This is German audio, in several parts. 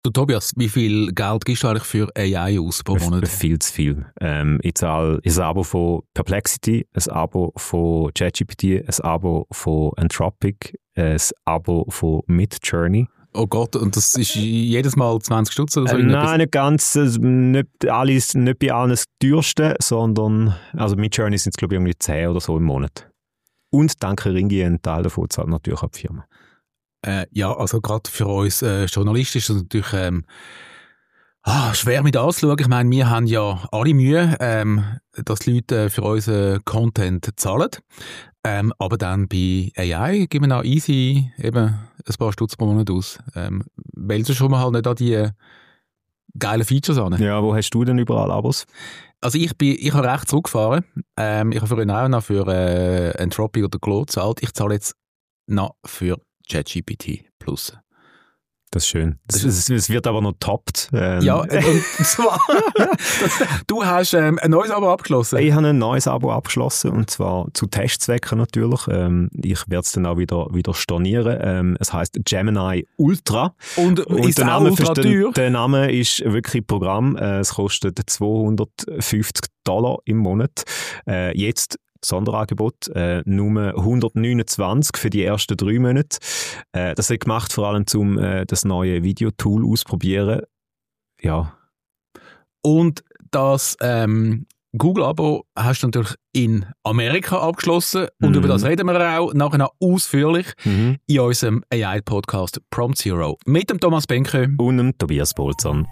Du Tobias, wie viel Geld gibst du eigentlich für AI aus pro Monat? Viel zu viel. Ich zahle ein Abo von Perplexity, ein Abo von ChatGPT, ein Abo von Anthropic, ein Abo von Midjourney. Oh Gott, und das ist jedes Mal 20 Stutz oder so? Nein, nicht ganz. Nicht bei allen das teuerste, sondern also Midjourney sind es glaube ich irgendwie 10 oder so im Monat. Und danke Ringi, ein Teil davon zahlt natürlich auch die Firma. Ja, also gerade für uns Journalisten ist das natürlich schwer mit anzuschauen. Ich meine, wir haben ja alle Mühe, dass die Leute für unseren Content zahlen. Aber dann bei AI geben wir auch easy eben ein paar Stutz pro Monat aus. Weil sonst schon mal halt nicht an die geilen Features an. Ja, wo hast du denn überall Abos? Also ich habe recht zurückgefahren. Ich habe früher auch noch für Anthropic oder Claude gezahlt. Ich zahle jetzt noch für ChatGPT Plus. Das ist schön. Es wird aber noch toppt. Ja, und zwar, du hast ein neues Abo abgeschlossen. Ich habe ein neues Abo abgeschlossen und zwar zu Testzwecken natürlich. Ich werde es dann auch wieder stornieren. Es heisst Gemini Ultra. Und ist der auch Name ultra teuer? Der Name ist wirklich Programm. Es kostet $250 im Monat. Jetzt Sonderangebot, nur 129 für die ersten 3 Monate. Das ist gemacht vor allem, um das neue Videotool auszuprobieren. Ja. Und das Google-Abo hast du natürlich in Amerika abgeschlossen. Und über das reden wir auch nachher noch ausführlich in unserem AI-Podcast Prompt Zero. Mit dem Thomas Benke und dem Tobias Bolzan.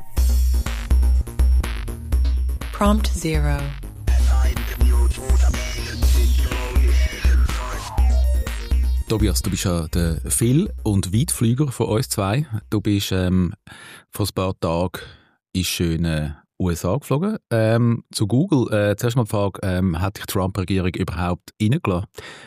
Prompt Zero. Tobias, du bist ja der Viel- und Weitflüger von uns zwei. Du bist vor ein paar Tagen in schönen USA geflogen. Zu Google. Zuerst mal die Frage, hat dich die Trump-Regierung überhaupt reingelassen?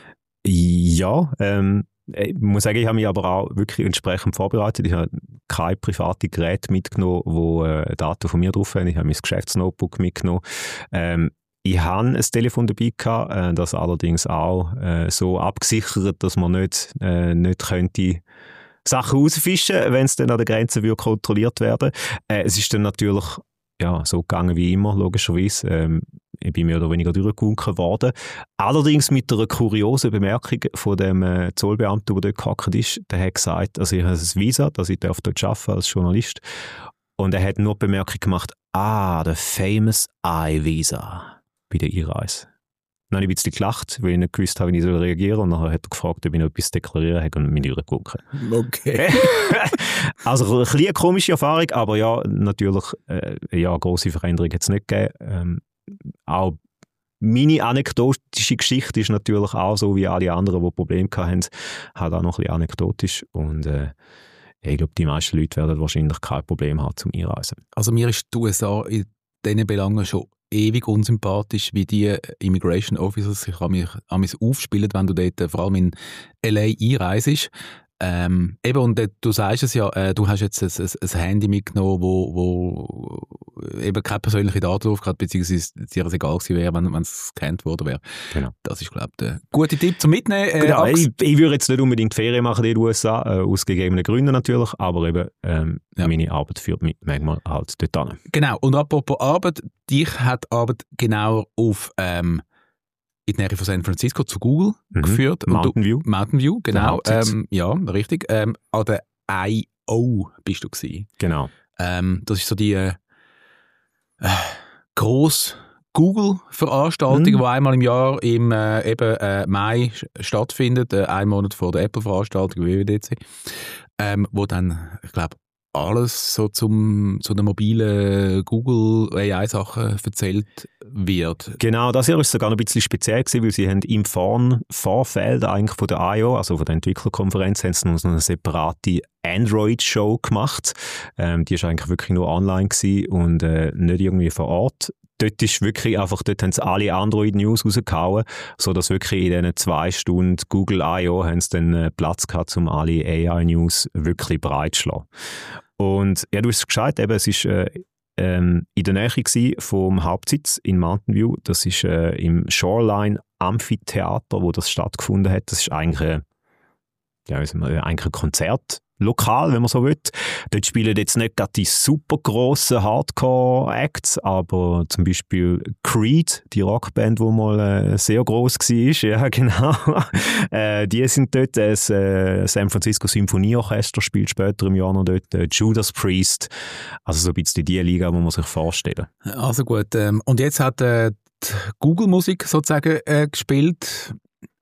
Ja, ich muss sagen, ich habe mich aber auch wirklich entsprechend vorbereitet. Ich habe kein privates Gerät mitgenommen, wo Daten von mir drauf haben. Ich habe mein Geschäftsnotebook mitgenommen. Ich hatte ein Telefon dabei gehabt, das allerdings auch so abgesichert, dass man nicht könnte Sachen rausfischen, wenn es dann an der Grenze kontrolliert werden. Es ist dann natürlich ja, so gegangen wie immer, logischerweise. Ich bin mehr oder weniger durchgewunken worden. Allerdings mit einer kuriosen Bemerkung von dem Zollbeamten, der dort gehackt ist. Der hat gesagt, also ich habe ein Visa, dass ich dort arbeiten als Journalist. Und er hat nur die Bemerkung gemacht, the famous I-Visa bei der Einreise. Dann habe ich ein bisschen gelacht, weil ich nicht gewusst habe, wie ich reagieren soll. Und dann hat er gefragt, ob ich noch etwas deklarieren habe und mich durchgewunken. Okay. Also ein bisschen eine komische Erfahrung, aber ja, natürlich grosse Veränderungen hat es nicht gegeben. Auch meine anekdotische Geschichte ist natürlich auch so wie alle anderen, die Probleme hatten, halt auch noch ein bisschen anekdotisch. Und ich glaube, die meisten Leute werden wahrscheinlich kein Problem haben zum Einreisen. Also mir ist die USA in diesen Belangen schon ewig unsympathisch, wie die Immigration Officers sich an mich aufspielen, wenn du dort vor allem in L.A. einreist. Eben, und du sagst es ja, du hast jetzt ein Handy mitgenommen, wo eben keine persönlichen Daten drauf hat, beziehungsweise dir es egal gewesen wäre, wenn es gescannt worden wäre. Genau. Das ist, glaube ich, der gute Tipp zum Mitnehmen. Genau, ich würde jetzt nicht unbedingt Ferien machen in den USA, aus gegebenen Gründen natürlich, aber eben meine Arbeit führt mich manchmal halt dort hin. Genau, und apropos Arbeit, dich hat Arbeit genau auf in der Nähe von San Francisco zu Google geführt. Mountain View, genau. Ja, richtig. An der I.O. bist du gewesen. Genau. Das ist so die grosse Google-Veranstaltung, die einmal im Jahr im Mai stattfindet, einen Monat vor der Apple-Veranstaltung, WWDC, wo dann, ich glaube, alles so zu den mobilen Google AI-Sachen erzählt wird. Genau, das Jahr war es sogar noch ein bisschen speziell gewesen, weil sie haben im Vorfeld eigentlich von der I.O., also von der Entwicklerkonferenz, haben sie noch eine separate Android-Show gemacht. Die war eigentlich wirklich nur online gewesen und nicht irgendwie vor Ort. Dort haben sie alle Android-News rausgehauen, sodass wirklich in diesen 2 Stunden Google I.O. haben sie dann Platz gehabt, um alle AI-News wirklich breit zu schlagen. Und ja, du hast es gesagt, eben, es war in der Nähe vom Hauptsitz in Mountain View. Das ist im Shoreline Amphitheater, wo das stattgefunden hat. Das ist eigentlich eigentlich ein Konzertlokal, wenn man so will. Dort spielen jetzt nicht gerade die super grossen Hardcore-Acts, aber zum Beispiel Creed, die Rockband, die mal sehr gross war, ja genau, die sind dort. Das San Francisco Symphonieorchester spielt später im Jahr noch dort, Judas Priest, also so ein bisschen die Liga, die man sich vorstellen. Also gut, und jetzt hat die Google-Musik sozusagen gespielt.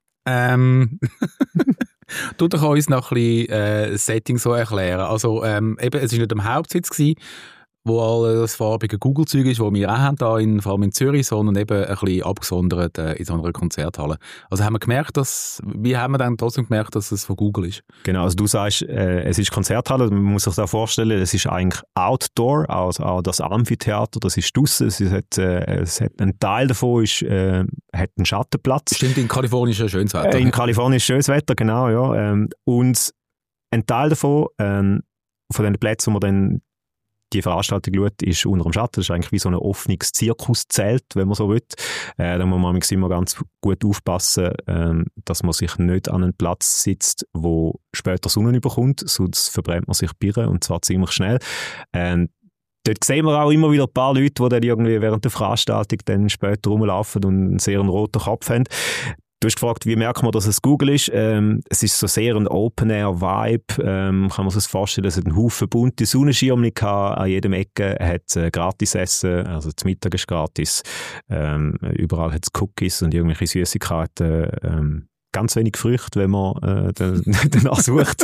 Du doch uns noch ein bisschen Setting so erklären. Also eben, es war nicht am Hauptsitz gewesen, wo all das farbige Google-Zeug ist, das wir auch haben, vor allem in Zürich, sondern eben ein bisschen abgesondert in so einer Konzerthalle. Also wie haben wir dann trotzdem gemerkt, dass es von Google ist? Genau, also du sagst, es ist Konzerthalle, man muss sich das vorstellen, es ist eigentlich Outdoor, also auch das Amphitheater, das ist draussen, es hat ein Teil davon hat einen Schattenplatz. Stimmt, in Kalifornien ist ja schönes Wetter. In Kalifornien ist schönes Wetter, genau, ja. Und ein Teil davon, von den Plätzen, wo man dann die Veranstaltung schaut, ist unter dem Schatten. Das ist eigentlich wie so ein offenes Zirkuszelt, wenn man so will. Da muss man immer ganz gut aufpassen, dass man sich nicht an einen Platz sitzt, wo später Sonne überkommt, sonst verbrennt man sich Birnen, und zwar ziemlich schnell. Dort sehen wir auch immer wieder ein paar Leute, die dann irgendwie während der Veranstaltung dann später rumlaufen und einen sehr roten Kopf haben. Du hast gefragt, wie merkt man, dass es Google ist? Es ist so sehr ein Open-Air-Vibe. Kann man sich vorstellen, es hat einen Haufen bunte Sonnenschirme an jedem Ecke, hat gratis Essen, also das Mittag ist gratis. Überall hat es Cookies und irgendwelche Süßigkeiten. Ganz wenig Früchte, wenn man danach sucht.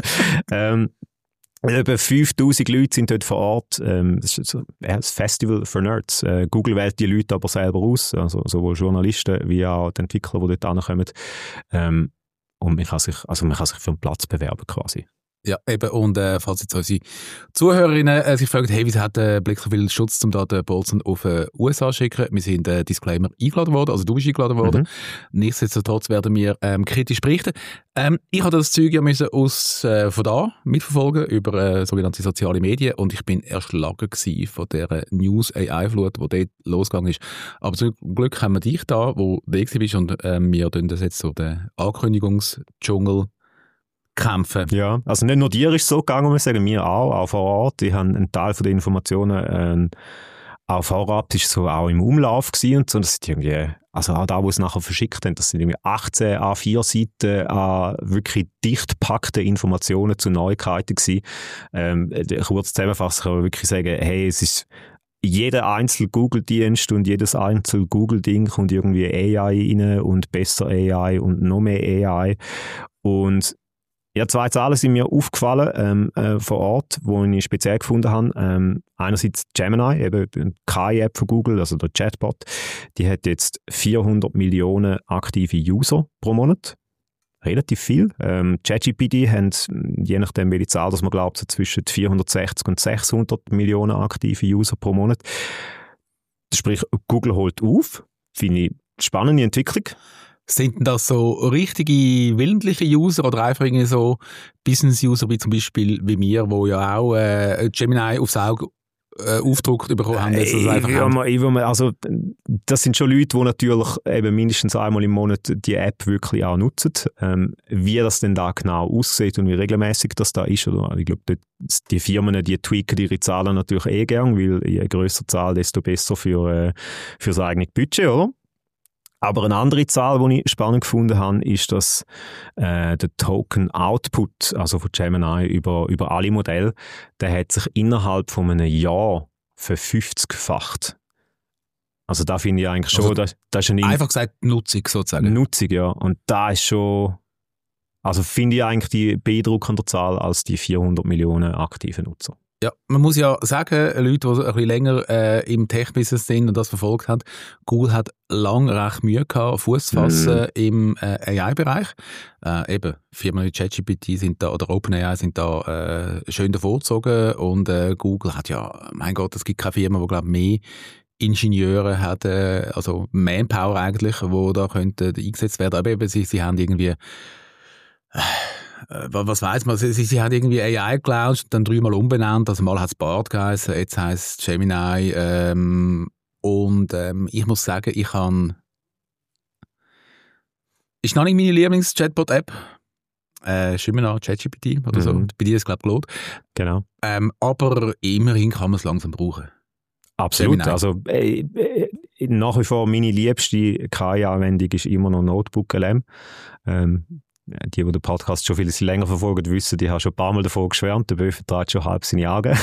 Etwa 5000 Leute sind dort vor Ort. Das ist ein Festival for Nerds. Google wählt die Leute aber selber aus, also sowohl Journalisten wie auch die Entwickler, die dort ankommen. Und man kann sich für einen Platz bewerben quasi. Ja, eben. Und falls jetzt unsere Zuhörerinnen sich fragen, hey, wieso hat Blick so viel Schutz, um da den Bolzen auf USA zu schicken? Wir sind Disclaimer eingeladen worden, also du bist eingeladen worden. Nichtsdestotrotz werden wir kritisch berichten. Ich habe das Zeug ja müssen von da mitverfolgen über sogenannte soziale Medien, und ich bin erschlagen gewesen von der News-AI-Flut, die dort losgegangen ist. Aber zum Glück haben wir dich da, wo du bist, und wir tun das jetzt so den Ankündigungsdschungel kämpfen. Ja, also nicht nur dir ist es so gegangen, muss ich sagen, mir auch vor Ort. Ich habe einen Teil von den Informationen auch vorab, das ist so auch im Umlauf gewesen und so. Das sind irgendwie, also auch da, wo es nachher verschickt haben, das sind irgendwie 18 A4-Seiten an wirklich dicht gepackten Informationen zu Neuigkeiten gewesen. Kurz zusammenfassend kann man wirklich sagen, hey, es ist jeder einzelne Google-Dienst und jedes einzelne Google-Ding kommt irgendwie AI rein und besser AI und noch mehr AI. Und ja, zwei Zahlen sind mir aufgefallen vor Ort, die ich speziell gefunden habe. Einerseits Gemini, eben die KI-App von Google, also der Chatbot, die hat jetzt 400 Millionen aktive User pro Monat. Relativ viel. ChatGPT haben, je nachdem welche Zahl das man glaubt, so zwischen 460 und 600 Millionen aktive User pro Monat. Sprich, Google holt auf. Finde ich spannende Entwicklung. Sind das so richtige willentliche User oder einfach irgendwie so Business-User wie zum Beispiel wie mir, wo ja auch Gemini aufs Auge aufgedruckt bekommen haben? Also das sind schon Leute, die natürlich eben mindestens einmal im Monat die App wirklich auch nutzen. Wie das denn da genau aussieht und wie regelmäßig das da ist, oder? Ich glaube, die Firmen, die tweaken ihre Zahlen natürlich gern, weil je grösser die Zahl, desto besser für das eigene Budget, oder? Aber eine andere Zahl, die ich spannend gefunden habe, ist, dass der Token Output, also von Gemini über alle Modelle, der hat sich innerhalb von einem Jahr verfünfzigfacht. Also da finde ich eigentlich schon, also das ist einfach gesagt Nutzung sozusagen. Nutzung, ja. Und da ist schon, also finde ich eigentlich die beeindruckende Zahl als die 400 Millionen aktiven Nutzer. Ja, man muss ja sagen, Leute, die ein bisschen länger im Tech-Business sind und das verfolgt haben, Google hat lange recht Mühe gehabt, Fuß zu fassen im AI-Bereich. Eben, Firmen wie ChatGPT sind da, oder OpenAI sind da schön davorgezogen, und Google hat ja, mein Gott, es gibt keine Firma, die, glaube ich, mehr Ingenieure hat, also Manpower eigentlich, die da könnten eingesetzt werden. Aber eben, sie haben irgendwie was weiss man, sie haben irgendwie AI gelauncht, dann 3-mal umbenannt, also mal hat es Bard geheißen, jetzt heisst es Gemini, und ich muss sagen, ist noch nicht meine Lieblings-Chatbot-App. Gemini, ChatGPT oder so. Bei dir ist es, glaube ich, Claude. Genau. Aber immerhin kann man es langsam brauchen. Absolut. Gemini. Also nach wie vor meine liebste KI-Anwendung ist immer noch Notebook LM. Die den Podcast schon viel länger verfolgen, wissen, die haben schon ein paar Mal davon geschwärmt. Der Böe vertreibt schon halb seine Augen.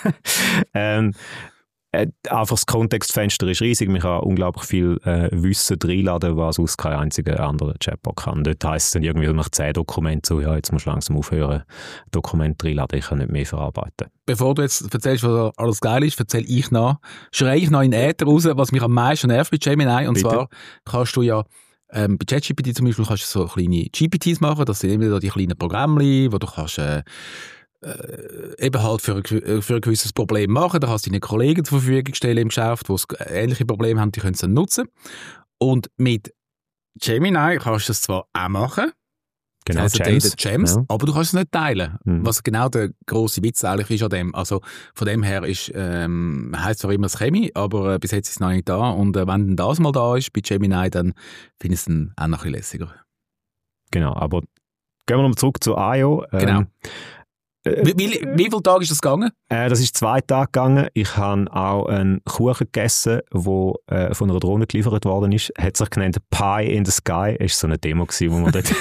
Einfach das Kontextfenster ist riesig. Man kann unglaublich viel Wissen reinladen, was sonst kein einziger anderer Chatbot kann. Dort heisst es dann irgendwie nach 10 Dokumenten so, ja, jetzt musst du langsam aufhören, Dokumente reinladen, ich kann nicht mehr verarbeiten. Bevor du jetzt erzählst, was alles geil ist, schreie ich noch in den Äther raus, was mich am meisten nervt bei Gemini. Und zwar kannst du ja bei ChatGPT zum Beispiel kannst du so kleine GPTs machen, das sind eben die kleinen Programmchen, wo du kannst eben halt für ein gewisses Problem machen. Da kannst du deinen Kollegen zur Verfügung stellen im Geschäft, die ähnliche Probleme haben, die können es dann nutzen. Und mit Gemini kannst du das zwar auch machen, genau, also Gems, ja. Aber du kannst es nicht teilen. Was genau der grosse Witz eigentlich ist an dem. Also von dem her ist, heisst zwar immer das Chemie, aber bis jetzt ist es noch nicht da. Und wenn das mal da ist bei Gemini, dann finde ich es dann auch noch ein bisschen lässiger. Genau, aber gehen wir nochmal zurück zu IO. Genau. Wie viele Tage ist das gegangen? Das ist 2 Tage gegangen. Ich habe auch einen Kuchen gegessen, der von einer Drohne geliefert worden ist. Hat sich genannt Pie in the Sky. Das war so eine Demo, die man dort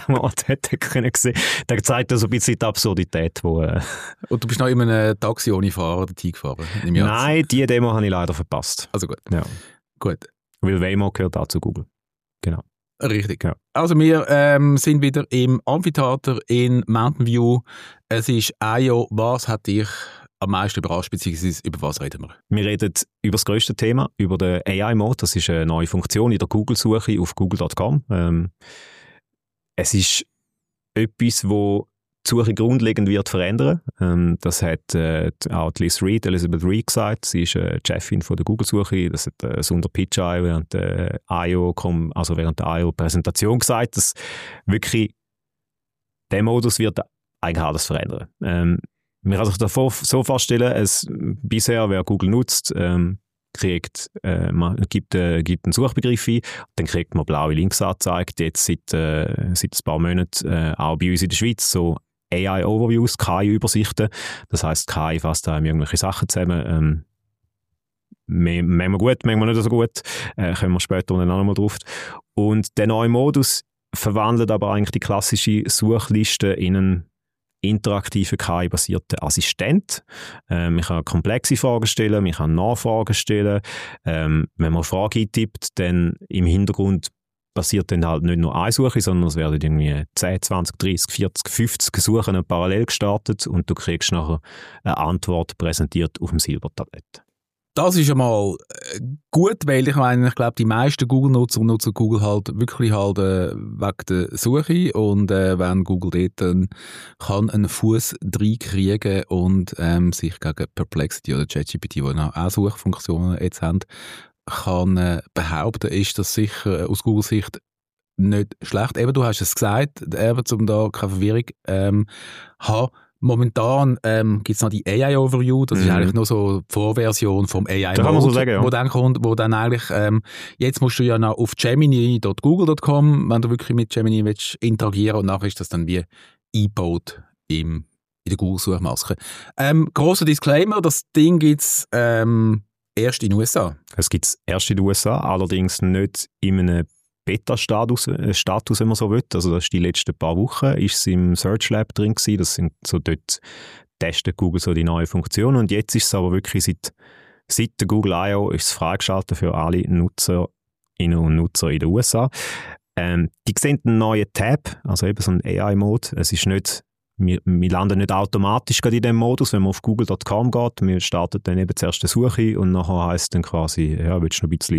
sehen konnte. Das zeigt so ein bisschen die Absurdität. Und du bist noch in einem Taxi ohne Fahrer dorthin gefahren? Nein, diese Demo habe ich leider verpasst. Also gut. Ja. Gut. Weil Waymo gehört auch zu Google. Genau. Richtig. Ja. Also wir sind wieder im Amphitheater in Mountain View. Es ist IO. Was hat dich am meisten überrascht, beziehungsweise über was reden wir? Wir reden über das grösste Thema, über den AI-Mode. Das ist eine neue Funktion in der Google-Suche auf google.com. Es ist etwas, wo die Suche grundlegend wird verändern. Das hat auch Elizabeth Reed gesagt. Sie ist Chefin von der Google-Suche. Das hat Sundar Pichai während der IO-Präsentation gesagt, dass wirklich der Modus wird eigentlich alles verändern. Man kann sich das so vorstellen, bisher, wer Google nutzt, man gibt einen Suchbegriff ein, dann kriegt man blaue Links angezeigt. Jetzt seit ein paar Monaten auch bei uns in der Schweiz so AI-Overviews, KI-Übersichten. Das heisst, KI fasst da irgendwelche Sachen zusammen. Manchmal gut, manchmal nicht so gut. Kommen wir später noch einmal drauf. Und der neue Modus verwandelt aber eigentlich die klassische Suchliste in einen interaktiven KI-basierten Assistent. Man kann komplexe Fragen stellen, man kann Nachfragen stellen. Wenn man eine Frage eintippt, dann im Hintergrund passiert dann halt nicht nur eine Suche, sondern es werden irgendwie 10, 20, 30, 40, 50 Suchen parallel gestartet und du kriegst nachher eine Antwort präsentiert auf dem Silbertablett. Das ist einmal gut, weil ich glaube, die meisten Google-Nutzer nutzen Google halt wirklich halt wegen der Suche und wenn Google dort dann kann einen Fuß reinkriegen und sich gegen Perplexity oder ChatGPT, die auch Suchfunktionen jetzt haben, kann behaupten, ist das sicher aus Google-Sicht nicht schlecht. Eben, du hast es gesagt, um da keine Verwirrung haben. Momentan gibt es noch die AI-Overview, das ist eigentlich nur so die Vorversion vom AI-Mode, so sagen, ja. wo dann kommt, wo dann eigentlich, jetzt musst du ja noch auf gemini.google.com, wenn du wirklich mit Gemini willst interagieren und nachher ist das dann wie eingebaut in der Google-Suchmaske. Grosser Disclaimer, das Ding gibt es erst in den USA. Es gibt es erst in den USA, allerdings nicht in einem Beta-Status, wenn man so will. Also das ist die letzten paar Wochen, ist es im Search Lab drin gewesen. Das sind so dort testet Google so die neue Funktion und jetzt ist es aber wirklich seit der Google I.O. ist es freigeschaltet für alle Nutzerinnen und Nutzer in den USA. Die sehen einen neuen Tab, also eben so einen AI-Mode. Es ist nicht wir landen nicht automatisch in diesem Modus, wenn man auf google.com geht. Wir starten dann eben zuerst eine Suche und nachher heisst dann quasi, ja, willst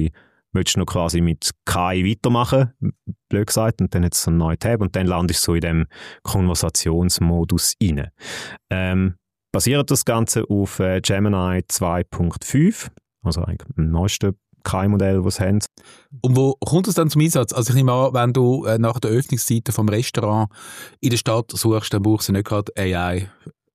du noch quasi mit KI weitermachen, blöd gesagt, und dann hat es so einen neuen Tab und dann landest du so in dem Konversationsmodus rein. Basiert das Ganze auf Gemini 2.5, also eigentlich dem neuesten KI-Modell, das sie haben. Und wo kommt es dann zum Einsatz? Also ich nehme an, wenn du nach der Öffnungsseite vom Restaurant in der Stadt suchst, dann brauchst du nicht gerade AI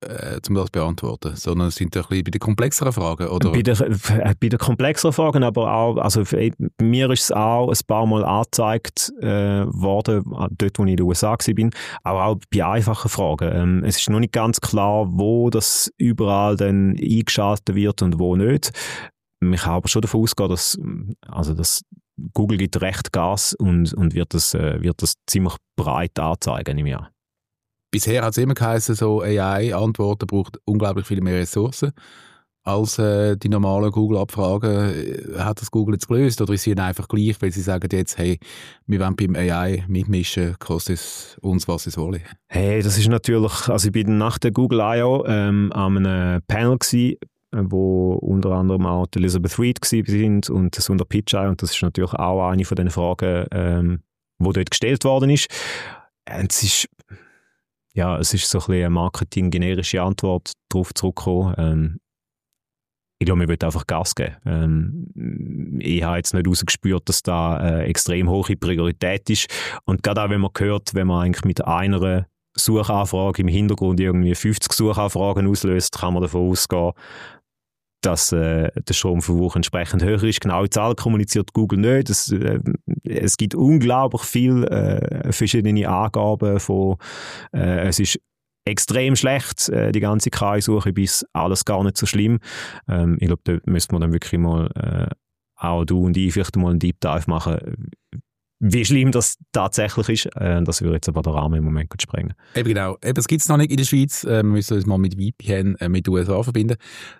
um das zu beantworten, sondern es sind ein bisschen bei den komplexeren Fragen, oder? Bei den komplexeren Fragen, aber auch, also mir ist es auch ein paar Mal angezeigt worden, dort wo ich in den USA war, aber auch bei einfachen Fragen. Es ist noch nicht ganz klar, wo das überall dann eingeschaltet wird und wo nicht. Ich kann aber schon davon ausgehen, dass Google gibt recht Gas und wird das ziemlich breit anzeigen im Jahr. Bisher hat es immer geheißen, so AI-Antworten braucht unglaublich viel mehr Ressourcen als die normalen Google-Abfragen. Hat das Google jetzt gelöst oder ist es ihnen einfach gleich, weil sie sagen jetzt, hey, wir wollen beim AI mitmischen, kostet es uns, was es wolle? Hey, das ist natürlich, also ich bin nach der Google I.O. an einem Panel gewesen, wo unter anderem auch Elizabeth Reed sind und Sundar Pichai, und das ist natürlich auch eine von den Fragen, die dort gestellt worden ist. Und es ist so ein bisschen eine marketing-generische Antwort darauf zurückgekommen. Ich glaube, wir wollen einfach Gas geben. Ich habe jetzt nicht rausgespürt, dass da eine extrem hohe Priorität ist. Und gerade auch, wenn man hört, wenn man eigentlich mit einer Suchanfrage im Hintergrund irgendwie 50 Suchanfragen auslöst, kann man davon ausgehen, dass der Stromverbrauch entsprechend höher ist. Genaue Zahlen kommuniziert Google nicht. Es gibt unglaublich viele verschiedene Angaben von es ist extrem schlecht, die ganze KI-Suche, bis alles gar nicht so schlimm. Ich glaube, da müsste man dann wirklich mal, auch du und ich, vielleicht mal einen Deep Dive machen, wie schlimm das tatsächlich ist. Das würde jetzt aber den Rahmen im Moment sprengen. Eben genau. Es gibt es noch nicht in der Schweiz. Wir müssen uns mal mit VPN mit den USA verbinden.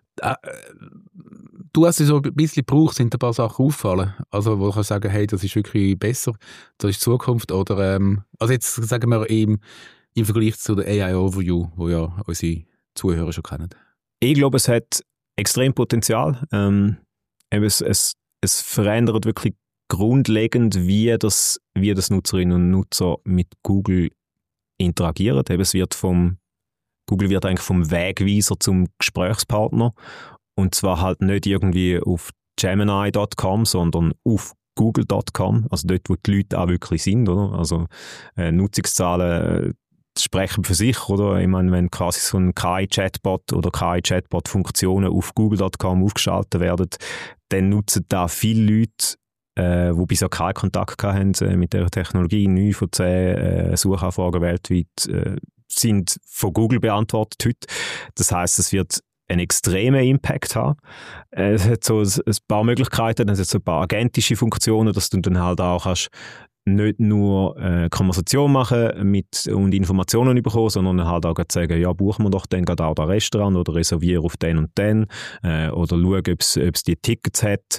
Du hast es so ein bisschen gebraucht, sind ein paar Sachen auffallen, also wo du sagen, hey, das ist wirklich besser, das ist die Zukunft, oder also jetzt sagen wir im Vergleich zu der AI Overview, wo ja unsere Zuhörer schon kennen. Ich glaube, es hat extrem Potenzial. Es verändert wirklich grundlegend, wie das Nutzerinnen und Nutzer mit Google interagieren. Google wird eigentlich vom Wegweiser zum Gesprächspartner, und zwar halt nicht irgendwie auf Gemini.com, sondern auf Google.com, also dort, wo die Leute auch wirklich sind, oder? Also Nutzungszahlen sprechen für sich, oder? Ich meine, wenn quasi so ein KI-Chatbot oder KI-Chatbot-Funktionen auf Google.com aufgeschaltet werden, dann nutzen da viele Leute, die bisher keinen Kontakt hatten mit der Technologie. 9 von 10 Suchanfragen weltweit sind von Google beantwortet heute. Das heisst, es wird einen extremen Impact haben. Es hat so ein paar Möglichkeiten, es hat so ein paar agentische Funktionen, dass du dann halt auch kannst nicht nur Konversation machen und Informationen bekommen, sondern halt auch sagen, ja, buchen wir doch dann gerade auch das Restaurant oder reservieren auf den und den oder schauen, ob es die Tickets hat.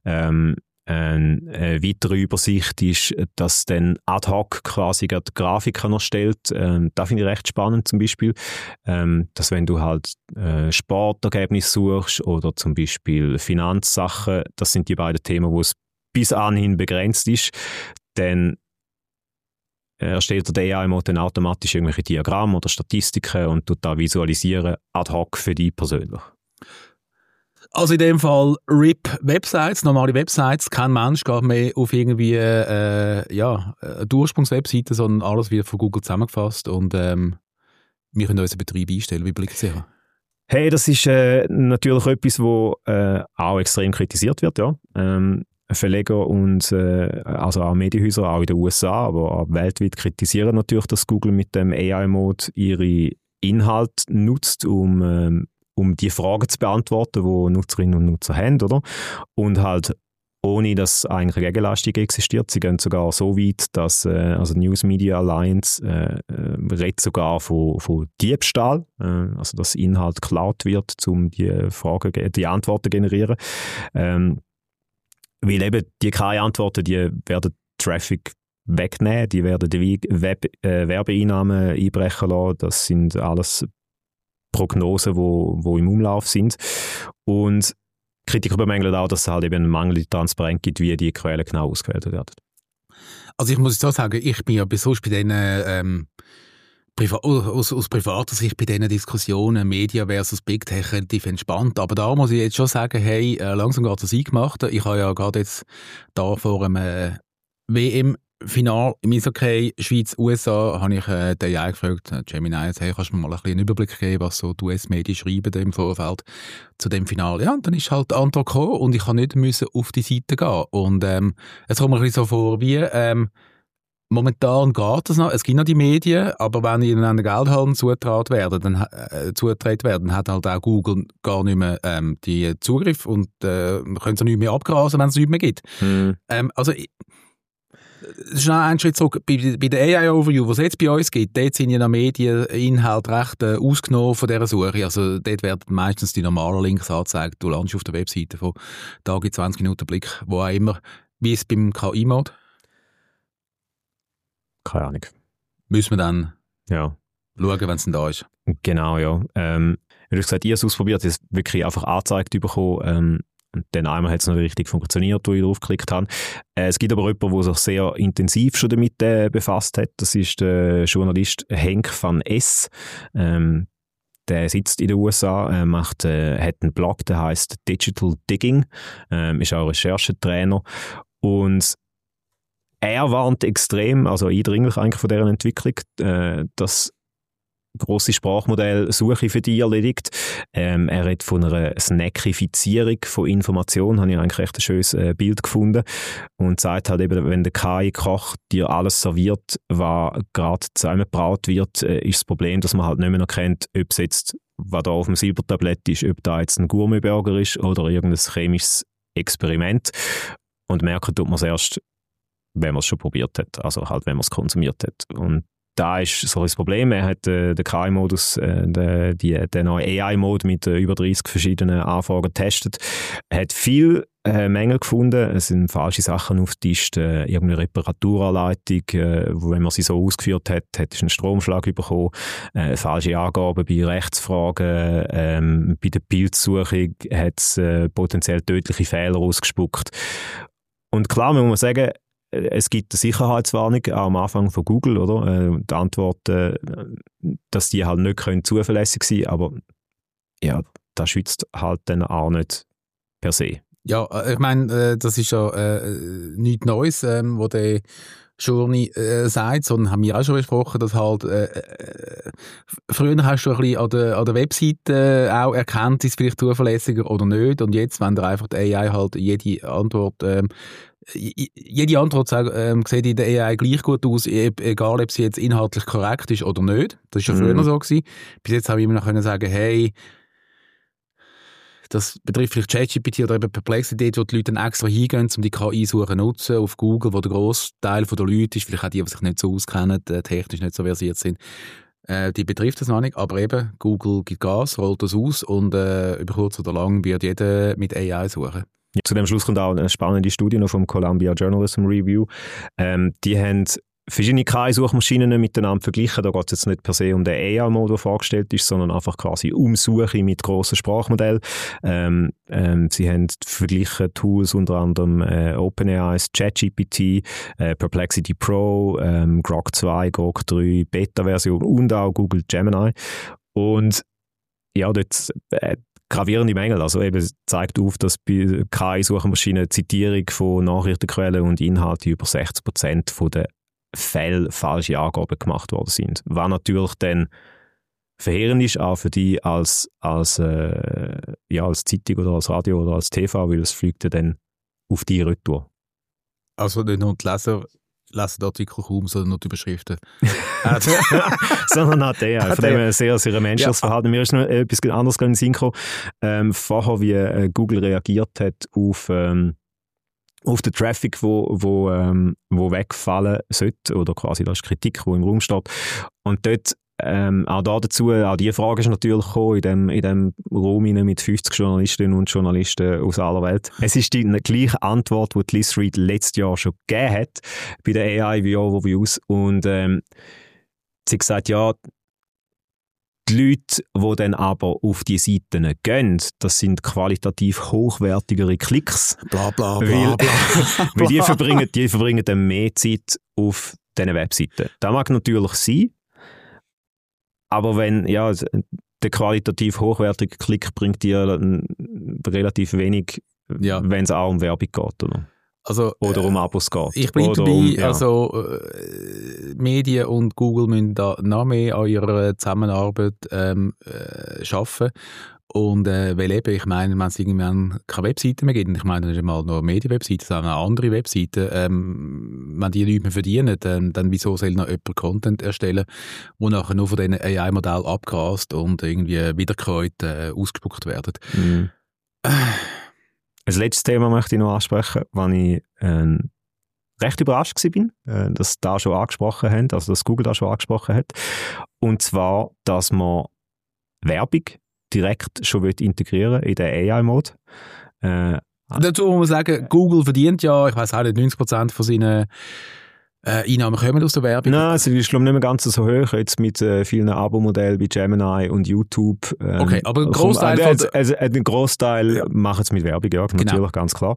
Eine weitere Übersicht ist, dass dann ad hoc quasi die Grafiken erstellt. Das finde ich recht spannend zum Beispiel, dass wenn du halt Sportergebnisse suchst oder zum Beispiel Finanzsachen, das sind die beiden Themen, wo es bis anhin begrenzt ist, dann erstellt der AI dann automatisch irgendwelche Diagramme oder Statistiken und tut da visualisieren ad hoc für dich persönlich. Also in dem Fall RIP-Websites, normale Websites, kein Mensch geht mehr auf irgendwie eine Ursprungswebseite, sondern alles wird von Google zusammengefasst und wir können unseren Betrieb einstellen. Wie blickt es her? Hey, das ist natürlich etwas, wo auch extrem kritisiert wird, ja. Verleger und also auch Medienhäuser, auch in den USA, aber auch weltweit kritisieren natürlich, dass Google mit dem AI-Mode ihre Inhalte nutzt, um die Fragen zu beantworten, die Nutzerinnen und Nutzer haben, oder? Und halt ohne, dass eigentlich eine Gegenleistung existiert. Sie gehen sogar so weit, dass also News Media Alliance redet sogar von Diebstahl, also dass Inhalt geklaut wird, um die Antworten zu generieren. Weil eben die KI-Antworten, die werden Traffic wegnehmen, die werden die Werbeeinnahmen einbrechen lassen. Das sind alles Prognosen, die im Umlauf sind. Und Kritiker bemängeln auch, dass es halt eben eine mangelnde Transparenz gibt, wie die Quellen genau ausgewählt werden. Also ich muss jetzt auch sagen, ich bin ja sonst bei diesen aus privater Sicht bei diesen Diskussionen Media versus Big Tech relativ entspannt. Aber da muss ich jetzt schon sagen, hey, langsam geht es eingemacht. Ich habe ja gerade jetzt da vor einem WM Final im Eishockey Schweiz, USA habe ich den AI gefragt, Gemini, jetzt, hey, kannst du mir mal ein bisschen einen Überblick geben, was so die US-Medien schreiben im Vorfeld zu dem Final? Ja, und dann ist halt die Antwort gekommen und ich musste nicht auf die Seite gehen. Und es kommt mir ein bisschen so vor, wie momentan geht es noch, es gibt noch die Medien, aber wenn ihnen an den Geldhallen zugetragen werden, dann hat halt auch Google gar nicht mehr die Zugriff und man können sie nicht mehr abgrasen, wenn es nicht mehr gibt. Also schnell einen Schritt zurück. Bei der AI-Overview, was es jetzt bei uns gibt, dort sind ja die Medieninhalte recht ausgenommen von dieser Suche. Also dort werden meistens die normalen Links angezeigt. Du landest auf der Webseite von Tag in 20 Minuten Blick, wo auch immer. Wie ist es beim KI-Mode? Keine Ahnung. Müssen wir dann schauen, wenn es dann da ist? Genau, ja. Wie du gesagt, ich habe es ausprobiert, es wirklich einfach angezeigt bekommen. Und dann einmal hat es noch richtig funktioniert, wo ich drauf geklickt habe. Es gibt aber jemanden, der sich sehr intensiv schon damit befasst hat. Das ist der Journalist Henk van S. Der sitzt in den USA, hat einen Blog, der heißt Digital Digging, ist auch Recherchetrainer. Und er warnt extrem, also eindringlich eigentlich von dieser Entwicklung, dass grosse Sprachmodelle Suche für dich erledigt. Er redet von einer Snackifizierung von Informationen, habe ich eigentlich recht ein schönes Bild gefunden. Und sagt halt eben, wenn der KI-Koch dir alles serviert, was gerade zusammengebraut wird, ist das Problem, dass man halt nicht mehr erkennt, ob es jetzt, was da auf dem Silbertablett ist, ob da jetzt ein Gourmetburger ist oder irgendein chemisches Experiment. Und merken tut man es erst, wenn man es schon probiert hat, also halt, wenn man es konsumiert hat. Und da ist so ein Problem. Er hat den KI-Modus, den neuen AI-Mode mit über 30 verschiedenen Anfragen getestet. Er hat viel Mängel gefunden. Es sind falsche Sachen aufgetischt, irgendeine Reparaturanleitung, wo, wenn man sie so ausgeführt hat, hat es einen Stromschlag bekommen, falsche Angaben bei Rechtsfragen, bei der Bildsuche hat es potenziell tödliche Fehler ausgespuckt. Und klar, man muss sagen, es gibt eine Sicherheitswarnung auch am Anfang von Google, oder? Die Antwort, dass die halt nicht zuverlässig sein können, aber ja, das schützt halt dann auch nicht per se. Ja, ich meine, das ist ja nichts Neues, wo der Journey sagt, sondern haben wir auch schon besprochen, dass halt früher hast du ein bisschen an der Webseite auch erkannt, ist es vielleicht zuverlässiger oder nicht, und jetzt, wenn der einfach die AI halt jede Antwort sieht in der AI gleich gut aus, egal ob sie jetzt inhaltlich korrekt ist oder nicht. Das war ja früher so gewesen. Bis jetzt habe ich immer noch sagen, hey, das betrifft vielleicht ChatGPT oder eben Perplexity, wo die Leute dann extra hingehen, um die KI-Suche zu nutzen auf Google, wo der Großteil der Leute ist, vielleicht auch die sich nicht so auskennen, technisch nicht so versiert sind. Die betrifft das noch nicht, aber eben, Google gibt Gas, rollt das aus und über kurz oder lang wird jeder mit AI suchen. Ja, zu dem Schluss kommt auch eine spannende Studie noch vom Columbia Journalism Review. Die haben verschiedene KI-Suchmaschinen miteinander verglichen. Da geht es jetzt nicht per se um den AI-Mode, der vorgestellt ist, sondern einfach quasi um Suche mit grossen Sprachmodellen. Sie haben verglichen Tools, unter anderem OpenAI's ChatGPT, Perplexity Pro, Grok 2, Grok 3, Beta-Version und auch Google Gemini. Und ja, dort gravierende Mängel. Also eben zeigt auf, dass bei KI-Suchmaschinen Zitierung von Nachrichtenquellen und Inhalten über 60% von den Fällen falsche Angaben gemacht worden sind. Was natürlich dann verheerend ist, auch für die als Zeitung oder als Radio oder als TV, weil es fliegt ja dann auf die Retour. Also nicht nur die Leser lesen den Artikel kaum, sondern nur die Überschriften. Sondern auch der. Von dem sehr, sehr menschliches Verhalten. Mir ist noch etwas anderes in den Sinn gekommen. Vorher, wie Google reagiert hat auf den Traffic, wo wegfallen sollte, oder quasi das ist Kritik, die im Raum steht. Und dort auch die Frage ist natürlich gekommen, in dem Raum mit 50 Journalistinnen und Journalisten aus aller Welt. Es ist die gleiche Antwort, die Liz Reed letztes Jahr schon gegeben hat, bei den AI-Overviews. Und sie hat gesagt, ja, die Leute, die dann aber auf die Seiten gehen, das sind qualitativ hochwertigere Klicks. Bla bla bla bla. Weil die verbringen dann mehr Zeit auf diesen Webseiten. Das mag natürlich sein, aber wenn, ja, der qualitativ hochwertige Klick bringt dir relativ wenig, wenn es auch um Werbung geht, oder? Also, oder um Abos geht. Ich bleibe oder dabei, Medien und Google müssen da noch mehr an ihrer Zusammenarbeit arbeiten. Und weil eben, ich meine, wenn es irgendwann keine Webseiten mehr gibt, und ich meine, das ist mal noch Medienwebseiten, sondern auch andere Webseiten, wenn die nichts mehr verdienen, dann wieso soll noch jemand Content erstellen, wo nachher nur von diesen AI-Modellen abgrast und irgendwie wiederkäut ausgespuckt werden. Mhm. Als letztes Thema möchte ich noch ansprechen, was ich recht überrascht war, dass da schon angesprochen haben, also dass Google da schon angesprochen hat. Und zwar, dass man Werbung direkt schon integrieren in den AI-Mode. Dazu muss man sagen, Google verdient ja, ich weiss auch nicht, 90% von seinen Einnahmen kommen aus der Werbung. Nein, es ist glaube ich nicht mehr ganz so hoch, jetzt mit vielen Abo-Modellen wie Gemini und YouTube. Okay, aber ein Großteil ein Großteil machen es mit Werbung, ja, natürlich, genau. Ganz klar.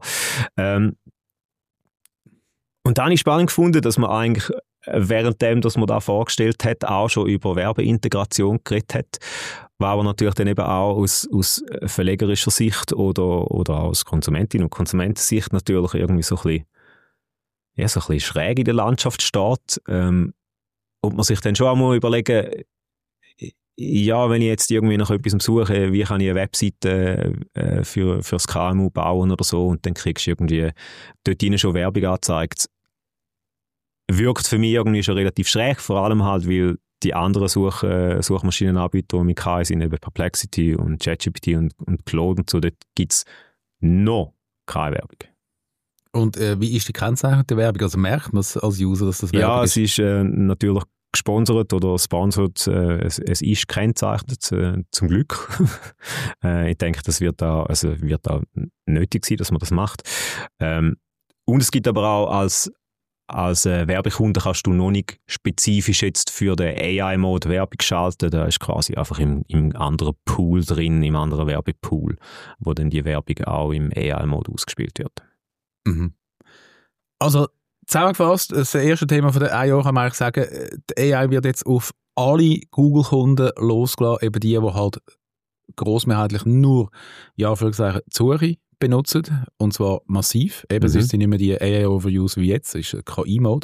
Und dann habe ich spannend gefunden, dass man eigentlich währenddem, dass man da vorgestellt hat, auch schon über Werbeintegration geredet hat, war aber natürlich dann eben auch aus verlegerischer Sicht oder auch aus Konsumentin- und Konsumentensicht natürlich irgendwie so ein bisschen schräg in der Landschaft steht. Und man sich dann schon einmal überlegen, ja, wenn ich jetzt irgendwie nach etwas suche, wie kann ich eine Webseite fürs KMU bauen oder so, und dann kriegst du irgendwie dort rein schon Werbung angezeigt, wirkt für mich irgendwie schon relativ schräg, vor allem halt, weil die anderen Suchmaschinenanbieter, die mit KI sind, eben Perplexity und ChatGPT und Claude und so, dort gibt es noch keine Werbung. Und wie ist die Kennzeichnung der Werbung? Also merkt man es als User, dass das Werbung ist? Ja, es ist natürlich gesponsert oder sponsored, es ist gekennzeichnet, zum Glück. Ich denke, das wird da nötig sein, dass man das macht. Und es gibt aber auch als Werbekunde kannst du noch nicht spezifisch jetzt für den AI-Mode Werbung schalten. Da ist quasi einfach im anderen Pool drin, im anderen Werbepool, wo dann die Werbung auch im AI-Mode ausgespielt wird. Mhm. Also zusammengefasst, das erste Thema von der AI kann man eigentlich sagen, die AI wird jetzt auf alle Google-Kunden losgelassen, eben die halt grossmehrheitlich nur, ja, für die Suche benutzen, und zwar massiv. Eben, es ist nicht mehr die AI-Overuse wie jetzt, es ist KI-Mode.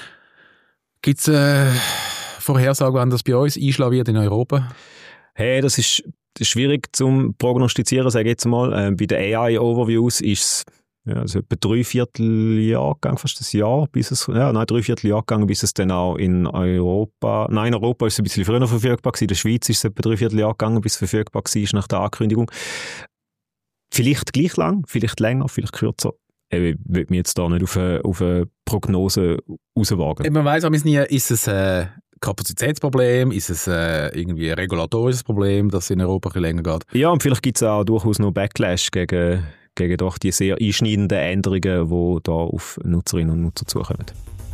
Gibt es Vorhersagen, wann das bei uns einschlagen wird in Europa? Hey, das ist schwierig zu prognostizieren, sage ich jetzt mal. Bei den AI-Overviews ist es also etwa 3/4 Jahr gegangen, fast ein Jahr, bis es, 3/4 Jahr gegangen, bis es dann auch in Europa, in Europa ist es ein bisschen früher verfügbar gewesen, in der Schweiz ist es etwa 3/4 Jahr gegangen, bis es verfügbar war nach der Ankündigung. Vielleicht gleich lang, vielleicht länger, vielleicht kürzer. Ich will mich jetzt da nicht auf eine Prognose rauswagen. Man weiss auch nie, ist es ein Kapazitätsproblem, ist es irgendwie ein regulatorisches Problem, das in Europa ein bisschen länger geht? Ja, und vielleicht gibt es auch durchaus noch Backlash gegen doch die sehr einschneidenden Änderungen, die da auf Nutzerinnen und Nutzer zukommen.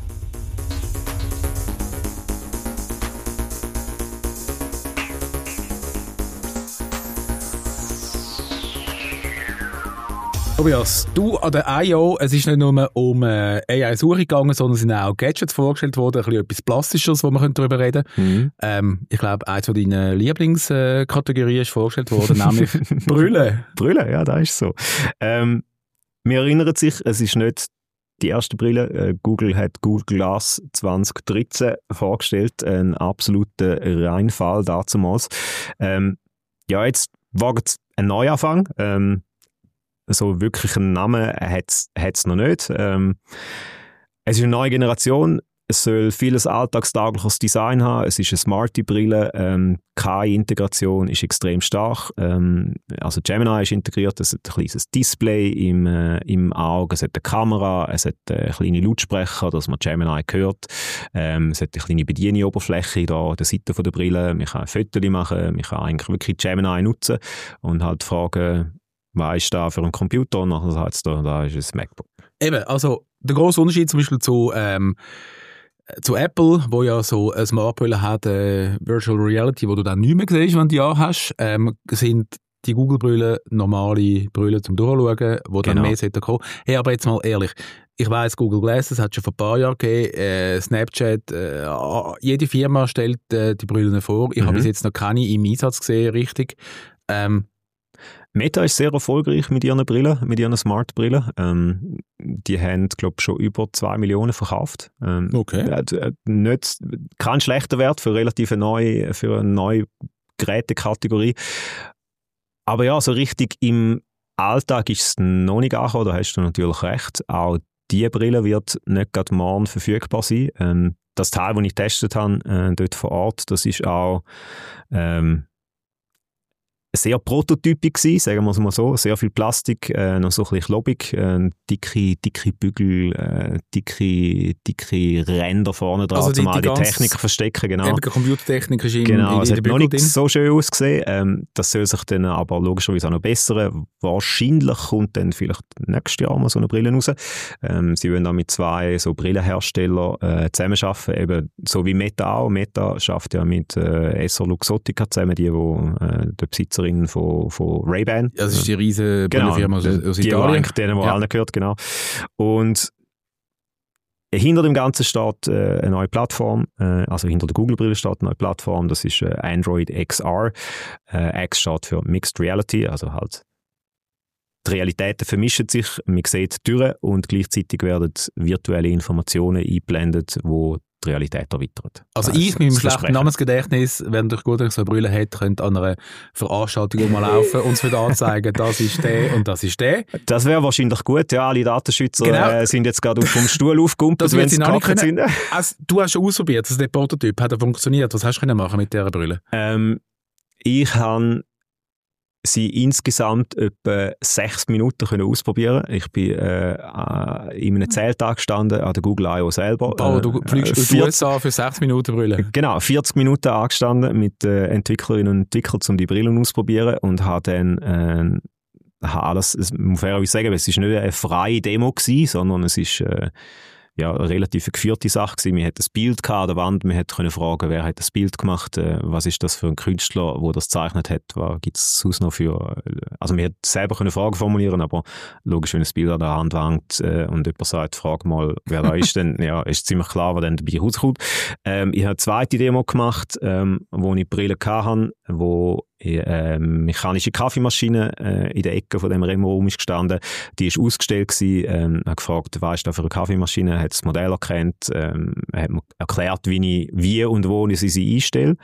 Tobias, du an der I.O., es ist nicht nur um AI-Suche gegangen, sondern es sind auch Gadgets vorgestellt worden, ein bisschen etwas Plastisches, wo wir darüber reden können. Ich glaube, eins von deinen Lieblingskategorien ist vorgestellt worden, nämlich Brille. Brille, ja, das ist so. Wir erinnern sich, es ist nicht die erste Brille. Google hat Google Glass 2013 vorgestellt, ein absoluter Reinfall damals. Jetzt wagt es einen Neuanfang. So wirklich einen Namen hat es noch nicht. Es ist eine neue Generation. Es soll vieles alltagstaugliches Design haben. Es ist eine smarte Brille. KI-Integration ist extrem stark. Also Gemini ist integriert. Es hat ein kleines Display im Auge. Es hat eine Kamera. Es hat kleine Lautsprecher, dass man Gemini hört. Es hat eine kleine Bedienoberfläche da an der Seite der Brille. Man kann Fotos machen. Man kann eigentlich wirklich Gemini nutzen und halt fragen, was ist da für ein Computer? Und nachher sagt es da ist ein MacBook. Eben, also der grosse Unterschied zum Beispiel zu Apple, wo ja so eine Smartbrille hat, Virtual Reality, wo du dann nicht mehr siehst, wenn du die anhast, sind die Google-Brillen normale Brillen zum Durchschauen, wo dann mehr kommen. Hey, aber jetzt mal ehrlich, ich weiss, Google Glass, das hat schon vor ein paar Jahren gegeben, Snapchat, jede Firma stellt die Brillen vor. Ich habe bis jetzt noch keine im Einsatz gesehen, richtig. Meta ist sehr erfolgreich mit ihren Brillen, mit ihren Smart-Brillen. Die haben, glaube ich, schon über 2 Millionen verkauft. Okay. Nicht, kein schlechter Wert für eine neue Gerätekategorie. Aber ja, so richtig im Alltag ist es noch nicht angekommen, da hast du natürlich recht. Auch diese Brille wird nicht gerade morgen verfügbar sein. Das Teil, das ich getestet habe, dort vor Ort, das ist auch sehr prototypisch gewesen, sagen wir es mal so. Sehr viel Plastik, noch so ein bisschen klobig, dicke Bügel, dicke Ränder vorne dran, Also um all die Technik zu verstecken. Genau. Die Computertechnik ist Genau, es in hat der noch Bügel nicht drin. so schön ausgesehen. Das soll sich dann aber logischerweise auch noch bessern. Wahrscheinlich kommt dann vielleicht nächstes Jahr mal so eine Brille raus. Sie wollen auch mit 2 so Brillenherstellern zusammenarbeiten, eben so wie Meta auch. Meta schafft ja mit EssilorLuxottica zusammen, die der Besitzerin von Ray-Ban. Das ist die riesige Brillenfirma aus Die Italien. denen, allen gehört, genau. Und hinter dem Ganzen steht eine neue Plattform, also hinter der Google-Brille steht eine neue Plattform, das ist Android XR. X steht für Mixed Reality, also halt die Realitäten vermischen sich, man sieht die Türen und gleichzeitig werden virtuelle Informationen eingeblendet, die die Realität erweitert. Also ich mit meinem schlechten Namensgedächtnis, wenn durch gut so eine Brille hat, könnte an einer Veranstaltung mal laufen und es wird anzeigen, das ist der und das ist der. Das wäre wahrscheinlich gut, ja, alle Datenschützer sind jetzt gerade vom Stuhl aufgegumpelt, wenn sie gehackt sind. Also, du hast schon ausprobiert, also der Prototyp hat er funktioniert. Was hast du machen mit dieser Brille? Ich habe sie insgesamt etwa 6 Minuten können ausprobieren. Ich bin in einem Zähltag gestanden an der Google I.O. selber. Du fliegst aus den USA für 6 Minuten Brille. Genau, 40 Minuten angestanden mit Entwicklerinnen und Entwicklern, um die Brillen auszuprobieren und habe dann alles, es muss fairerweise sagen, es war nicht eine freie Demo gewesen, sondern es ist eine relativ geführte Sache gewesen. Wir hatten ein Bild an der Wand, wir konnten fragen, wer hat das Bild gemacht, was ist das für ein Künstler, der das gezeichnet hat, was gibt es sonst noch für, also wir hätten selber Fragen formulieren, aber logisch, wenn ein Bild an der Hand hängt und jemand sagt, frag mal, wer da ist, dann ja, ist ziemlich klar, was dann dabei rauskommt. Ich habe eine zweite Demo gemacht, wo ich Brille hatte, wo mechanische Kaffeemaschine in der Ecke von dem Remo-Raum ist gestanden. Die ist ausgestellt gewesen. Habe gefragt, was ist da für eine Kaffeemaschine? Hat das Modell erkannt? Hat mir erklärt, wie und wo ich sie einstelle.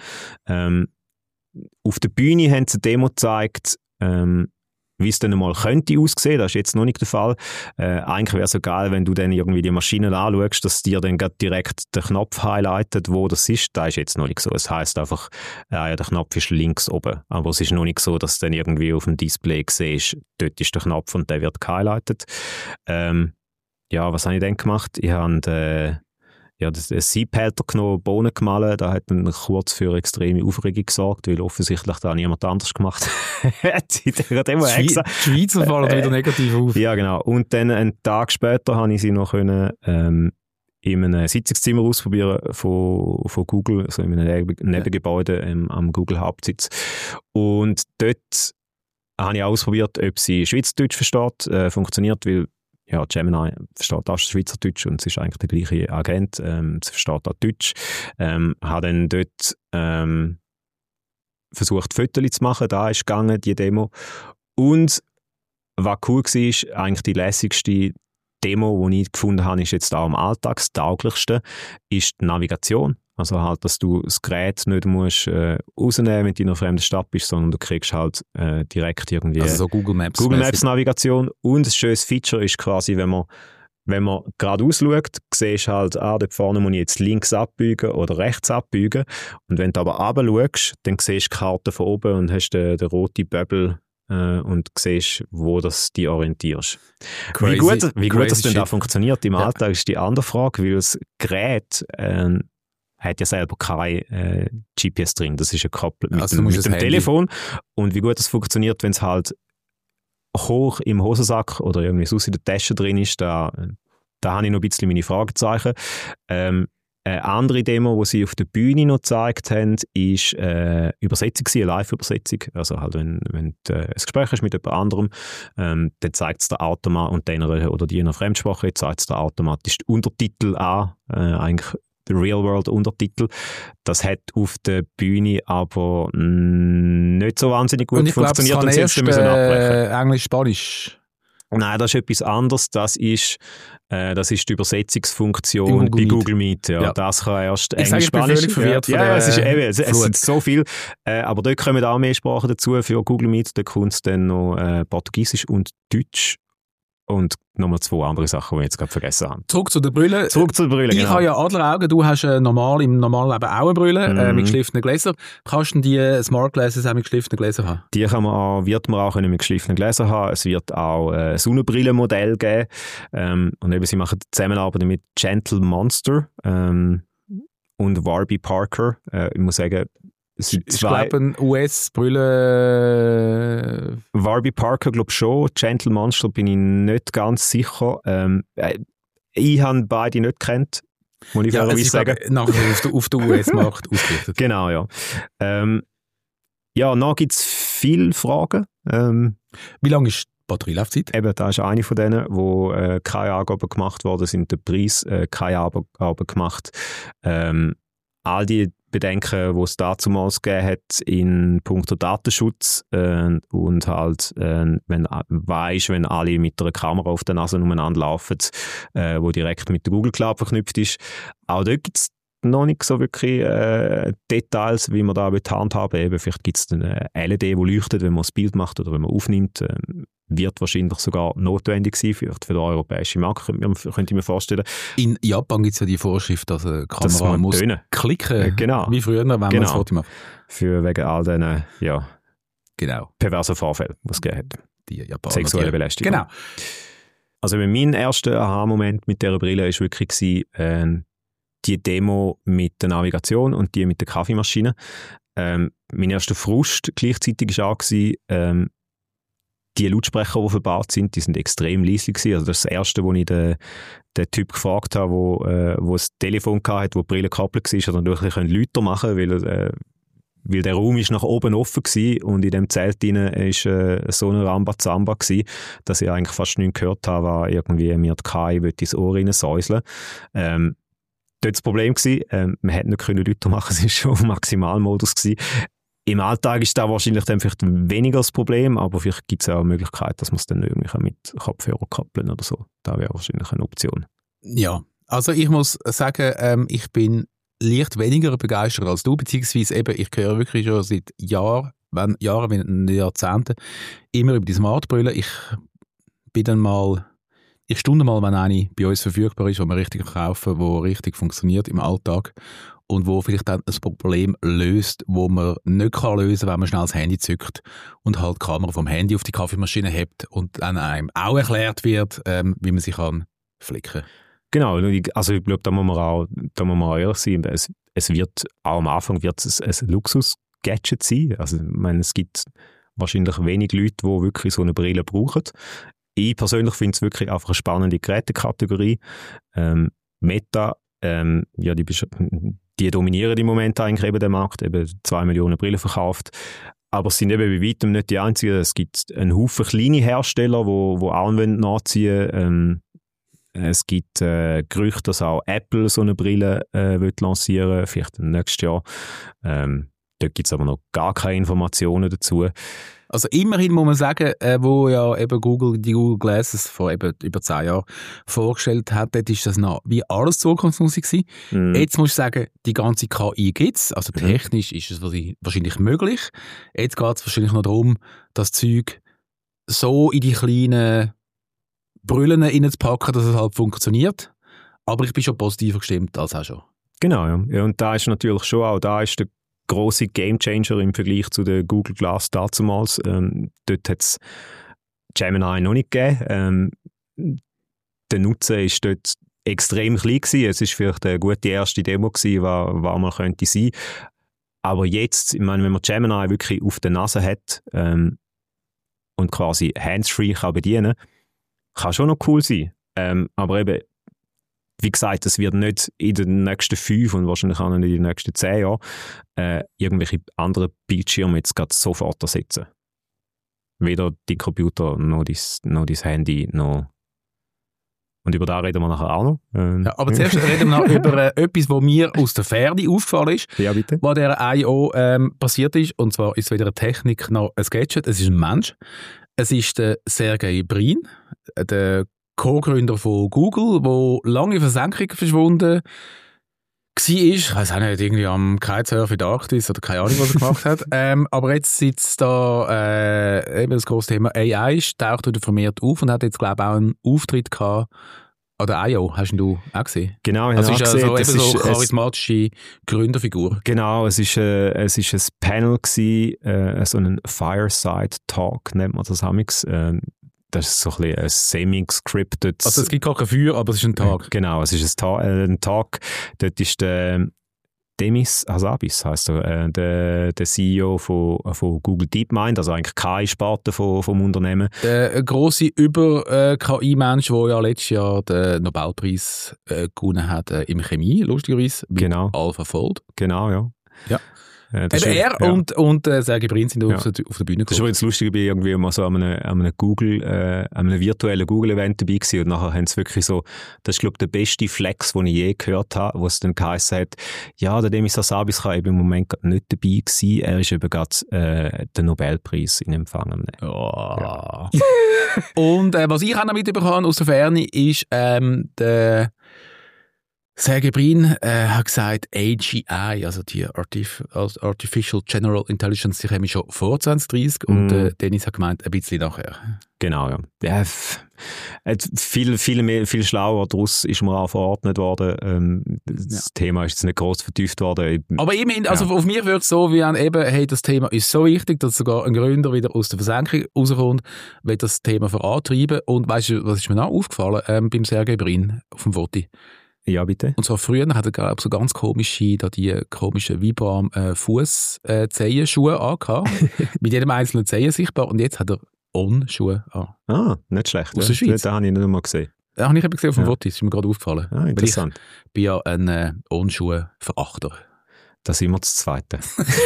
Auf der Bühne haben sie eine Demo gezeigt, wie es dann mal könnte aussehen. Das ist jetzt noch nicht der Fall. Eigentlich wäre es so geil, wenn du dann irgendwie die Maschine anschaust, dass dir dann direkt der Knopf highlightet, wo das ist. Das ist jetzt noch nicht so. Es heisst einfach, der Knopf ist links oben. Aber es ist noch nicht so, dass du dann irgendwie auf dem Display siehst, dort ist der Knopf und der wird gehighlightet. Was habe ich dann gemacht? Ich habe das Siebhälter genommen, Bohnen gemahlen. Da hat dann kurz für extreme Aufregung gesorgt, weil offensichtlich da niemand anders gemacht hat. Die Schweizer fallen wieder negativ auf. Ja, genau. Und dann einen Tag später habe ich sie noch können, in einem Sitzungszimmer ausprobieren von Google, also in einem Nebengebäude am Google-Hauptsitz. Und dort habe ich auch ausprobiert, ob sie Schweizerdeutsch versteht, funktioniert, weil Gemini versteht auch Schweizerdeutsch und es ist eigentlich der gleiche Agent. Sie versteht auch Deutsch. Habe dann dort versucht, Fotos zu machen. Da ist gegangen, die Demo. Und was cool war, ist eigentlich die lässigste Demo, die ich gefunden habe, ist jetzt auch am alltagstauglichsten, ist die Navigation. Also halt, dass du das Gerät nicht musst rausnehmen, wenn du in einer fremden Stadt bist, sondern du kriegst halt direkt irgendwie also so Google Maps Navigation. Und ein schönes Feature ist quasi, wenn man geradeaus schaut, siehst du halt, dort vorne muss ich jetzt links abbiegen oder rechts abbiegen. Und wenn du aber runter schaust, dann siehst du die Karte von oben und hast den roten Bubble und siehst, wo das die orientierst. Wie gut das denn da funktioniert im Alltag, ist die andere Frage, weil das Gerät hat ja selber kein GPS drin. Das ist ja gekoppelt mit dem Telefon. Und wie gut das funktioniert, wenn es halt hoch im Hosensack oder irgendwie so in der Tasche drin ist, da habe ich noch ein bisschen meine Fragezeichen. Eine andere Demo, die sie auf der Bühne noch gezeigt haben, ist Übersetzung, eine Live-Übersetzung. Also halt, wenn du ein Gespräch hast mit jemand anderem, dann zeigt es dir automatisch, und die in einer Fremdsprache zeigt es dir automatisch die Untertitel an, eigentlich Real-World-Untertitel. Das hat auf der Bühne aber nicht so wahnsinnig gut funktioniert und sie müssen abbrechen. Englisch-Spanisch. Nein, das ist etwas anderes. Das ist die Übersetzungsfunktion bei Google Meet. Ja. Das kann erst Englisch, Spanisch. Ich bin völlig verwirrt von es ist eben, es sind so viel. Aber dort kommen auch mehr Sprachen dazu für Google Meet. Da kommt es dann noch Portugiesisch und Deutsch. Und nochmal 2 andere Sachen, die ich jetzt gerade vergessen habe. Zurück zu den Brille. Genau. Ich habe ja Adleraugen, du hast im normalen Leben auch eine Brille mit geschliffenen Gläsern. Kannst du die Smart Glasses auch mit geschliffenen Gläsern haben? Die wird man auch mit geschliffenen Gläsern haben. Es wird auch ein Sonnenbrillenmodell geben. Und eben, sie machen Zusammenarbeit mit Gentle Monster und Warby Parker. Ich muss sagen, Ich glaube, eine US-Brille. Warby Parker, glaube ich schon. Gentle Monster bin ich nicht ganz sicher. Ich habe beide nicht gekannt, muss ich fairerweise sagen. Nachher auf den US-Markt ausgerichtet. Genau, ja. Noch gibt es viele Fragen. Wie lange ist die Batterielaufzeit? Eben, da ist eine von denen, wo keine Angaben gemacht worden sind, der Preis keine Angaben gemacht. All die Bedenken, die es dazumals gegeben hat in puncto Datenschutz und halt, wenn alle mit einer Kamera auf der Nase umeinander laufen, wo direkt mit der Google Cloud verknüpft ist. Auch dort gibt es noch nicht so wirklich Details, wie man da handhaben. Eben, vielleicht gibt es eine LED, die leuchtet, wenn man das Bild macht oder wenn man aufnimmt. Wird wahrscheinlich sogar notwendig sein für den europäischen Markt, könnte ich mir vorstellen. In Japan gibt es ja die Vorschrift, dass eine Kamera muss klicken, genau. wie früher, wenn man ein Foto macht. Für wegen all diesen genau. perversen Vorfällen, die es gegeben hat. Die Japaner. Sexuelle Belästigung. Genau. Also mein erster Aha-Moment mit dieser Brille war wirklich die Demo mit der Navigation und die mit der Kaffeemaschine. Mein erster Frust gleichzeitig war auch, die Lautsprecher, die verbaut sind, die sind extrem leise gewesen. Also das ist das Erste, wo ich den Typ gefragt habe, wo das Telefon hatte, wo die Brille gekoppelt war, hat er natürlich lauter machen können, weil der Raum ist nach oben offen war und in dem Zelt drin war so eine Rambazamba gewesen, dass ich eigentlich fast nichts gehört habe, was irgendwie mir die KI ins Ohr reinsäuseln. Dort das Problem gewesen, man hätte nicht lauter machen, es war schon im Maximalmodus gewesen. Im Alltag ist da wahrscheinlich dann vielleicht weniger das Problem, aber vielleicht gibt es auch eine Möglichkeit, dass man es dann irgendwie mit Kopfhörer koppeln oder so. Das wäre wahrscheinlich eine Option. Ja, also ich muss sagen, ich bin leicht weniger begeistert als du, beziehungsweise eben, ich höre wirklich schon seit Jahren, wenn Jahrzehnten, immer über die Smartbrille. Ich stunde mal, wenn eine bei uns verfügbar ist, die wir richtig kaufen, die richtig funktioniert im Alltag und wo vielleicht dann ein Problem löst, wo man nicht lösen kann, wenn man schnell das Handy zückt und halt die Kamera vom Handy auf die Kaffeemaschine hebt und dann einem auch erklärt wird, wie man sich flicken kann. Genau, also ich glaube, da muss man auch ehrlich sein. Es wird auch am Anfang ein Luxus-Gadget sein. Also ich meine, es gibt wahrscheinlich wenig Leute, die wirklich so eine Brille brauchen. Ich persönlich finde es wirklich einfach eine spannende Gerätekategorie. Meta, die dominieren im Moment eigentlich eben den Markt, eben 2 Millionen Brillen verkauft. Aber es sind eben bei weitem nicht die einzigen. Es gibt einen Haufen kleine Hersteller, die auch nachziehen. Es gibt Gerüchte, dass auch Apple so eine Brille wird lancieren, vielleicht nächstes Jahr. Dort gibt es aber noch gar keine Informationen dazu. Also immerhin muss man sagen, wo ja eben die Google Glasses vor eben über 10 Jahren vorgestellt hat, dort ist das noch wie alles Zukunftsmusik gewesen. Jetzt muss ich sagen, die ganze KI gibt es, also technisch ist es wahrscheinlich möglich. Jetzt geht es wahrscheinlich noch darum, das Zeug so in die kleinen Brüllen reinzupacken, dass es halt funktioniert. Aber ich bin schon positiver gestimmt als auch schon. Genau, ja. Und da ist natürlich schon auch, da ist der grosse Gamechanger im Vergleich zu der Google Glass damals. Dort hat es Gemini noch nicht gegeben. Der Nutzen war dort extrem klein gewesen. Es war vielleicht eine gute erste Demo gewesen, was man könnte sein. Aber jetzt, ich meine, wenn man Gemini wirklich auf der Nase hat und quasi hands-free kann bedienen, kann schon noch cool sein. Aber eben, wie gesagt, es wird nicht in den nächsten 5 und wahrscheinlich auch nicht in den nächsten 10 Jahren irgendwelche anderen Bildschirme jetzt gerade sofort ersetzen. Weder die Computer, noch dein Handy, noch... Und über das reden wir nachher auch noch. Ja, aber zuerst reden wir noch über etwas, was mir aus der Ferne aufgefallen ist, ja, bitte. Was der I.O. passiert ist. Und zwar ist es weder eine Technik noch ein Gadget, es ist ein Mensch. Es ist der Sergey Brin. der Co-Gründer von Google, der lange in Versenkung verschwunden war. Ich weiß auch nicht, irgendwie am Kitesurf in der Arktis oder keine Ahnung, was er gemacht hat. Aber jetzt sitzt da eben das grosse Thema AI, taucht wieder vermehrt auf und hat jetzt, glaube ich, auch einen Auftritt gehabt an der I.O. Hast du auch gesehen? Genau, ich also habe ist gesehen. Also eben so eine charismatische Gründerfigur. Genau, es ist ein Panel gewesen, so ein Fireside Talk, nennt man das amigs. Das ist so ein bisschen ein semi-scripted... Also es gibt kein Feuer, aber es ist ein Tag. Genau, es ist ein Tag. Dort ist der Demis Hassabis, heisst er, der CEO von Google DeepMind, also eigentlich keine Sparte vom Unternehmen. Der grosse Über-KI-Mensch, der ja letztes Jahr den Nobelpreis gewonnen hat in Chemie, lustigerweise, mit Genau. AlphaFold. Genau, ja. Ja. Das eben ist, er und Sergey Brin sind auf der Bühne Das ist gekommen. übrigens lustig, ich bin irgendwie mal so an einem virtuellen Google-Event dabei gewesen und nachher haben sie wirklich so, das ist glaube ich der beste Flex, den ich je gehört habe, wo es dann geheißen hat, ja, der Demis Hassabis kann eben im Moment gerade nicht dabei sein, er ist eben gerade den Nobelpreis in Empfang am Nehmen. Oh. Ja. Und was ich auch noch mitbekommen aus der Ferne ist, der Sergey Brin hat gesagt, AGI, also die Artificial General Intelligence, die kommen schon vor 2030 und Dennis hat gemeint, ein bisschen nachher. Genau, ja. Viel schlauer daraus ist mir auch verordnet worden. Das Thema ist jetzt nicht gross vertieft worden. Aber immerhin, also auf mich wird es so, wie eben, hey, das Thema ist so wichtig, dass sogar ein Gründer wieder aus der Versenkung rauskommt, will das Thema vorantreiben. Und weißt du, was ist mir noch aufgefallen beim Sergey Brin auf dem Foto? Ja, bitte. Und zwar früher hat er, glaube ich, so ganz komische, die komischen Vibram-Fuß-Zehenschuhe angehabt. Mit jedem einzelnen Zehen sichtbar. Und jetzt hat er On-Schuhe an. Ah, nicht schlecht. Aus der Schweiz. Den habe ich nicht mal gesehen. Ja, habe ich eben gesehen auf dem Foto. Das ist mir gerade aufgefallen. Ah, interessant. Ich bin ja ein On-Schuhe-Verachter. Da sind wir das Zweite.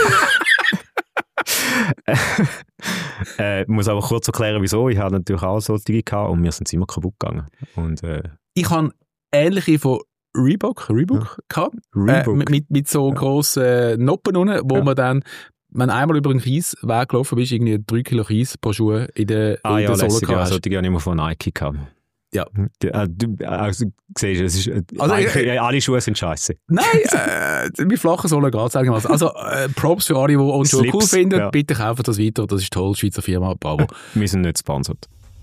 Ich muss aber kurz erklären, wieso. Ich habe natürlich auch solche gehabt und mir sind sie immer kaputt gegangen. Und, ich habe ähnliche von Reebok gehabt. Mit so grossen Noppen unten, wo man dann, wenn einmal über einen Kiesweg gelaufen bist, irgendwie 3 Kilo Kies pro Schuhe in der Sohle gehabt. Also die habe ich immer von Nike gehabt. Ja. Also siehst du, es ist, alle Schuhe sind scheiße. Nein, mit flachen Sohlen geht es eigentlich. Also Props für alle, die uns Schuhe cool finden. Ja. Bitte kaufen das weiter, das ist toll, Schweizer Firma, bravo. Wir sind nicht sponsert.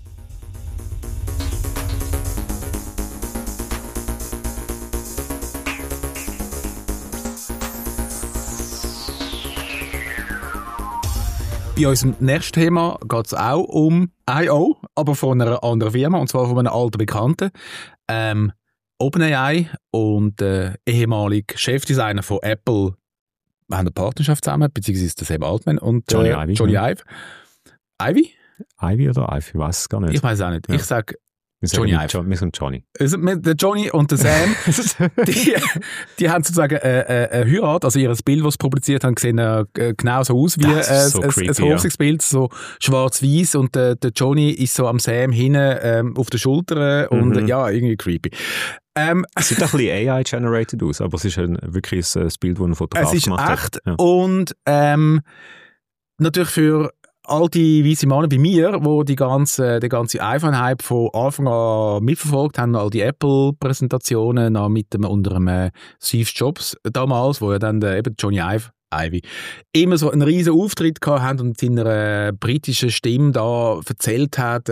Bei unserem nächsten Thema geht es auch um I.O., aber von einer anderen Firma, und zwar von einem alten Bekannten. OpenAI und ehemaliger Chefdesigner von Apple haben eine Partnerschaft zusammen, beziehungsweise der Sam Altman und Johnny Ive. Ivy? Ivy oder Ive? Ich weiß es gar nicht. Ich weiß es auch nicht. Ja. Ich sage Johnny Ive. Wir sind Johnny. Der Johnny und der Sam, die haben sozusagen eine Heirat, also ihr Bild, das sie publiziert haben, sehen genau so aus wie ein Hochzeitsbild, so schwarz-weiß und der Johnny ist so am Sam hinten auf der Schulter und ja, irgendwie creepy. Es sieht ein bisschen AI-generated aus, aber es ist wirklich ein Bild, das ein Fotograf gemacht hat. Es ist echt und natürlich für alte weisse Männer wie mir, die den ganzen iPhone-Hype von Anfang an mitverfolgt haben, all die Apple-Präsentationen unter dem Steve Jobs damals, wo ja dann eben Johnny Ive immer so einen riesen Auftritt gehabt haben und mit seiner britischen Stimme da erzählt hat,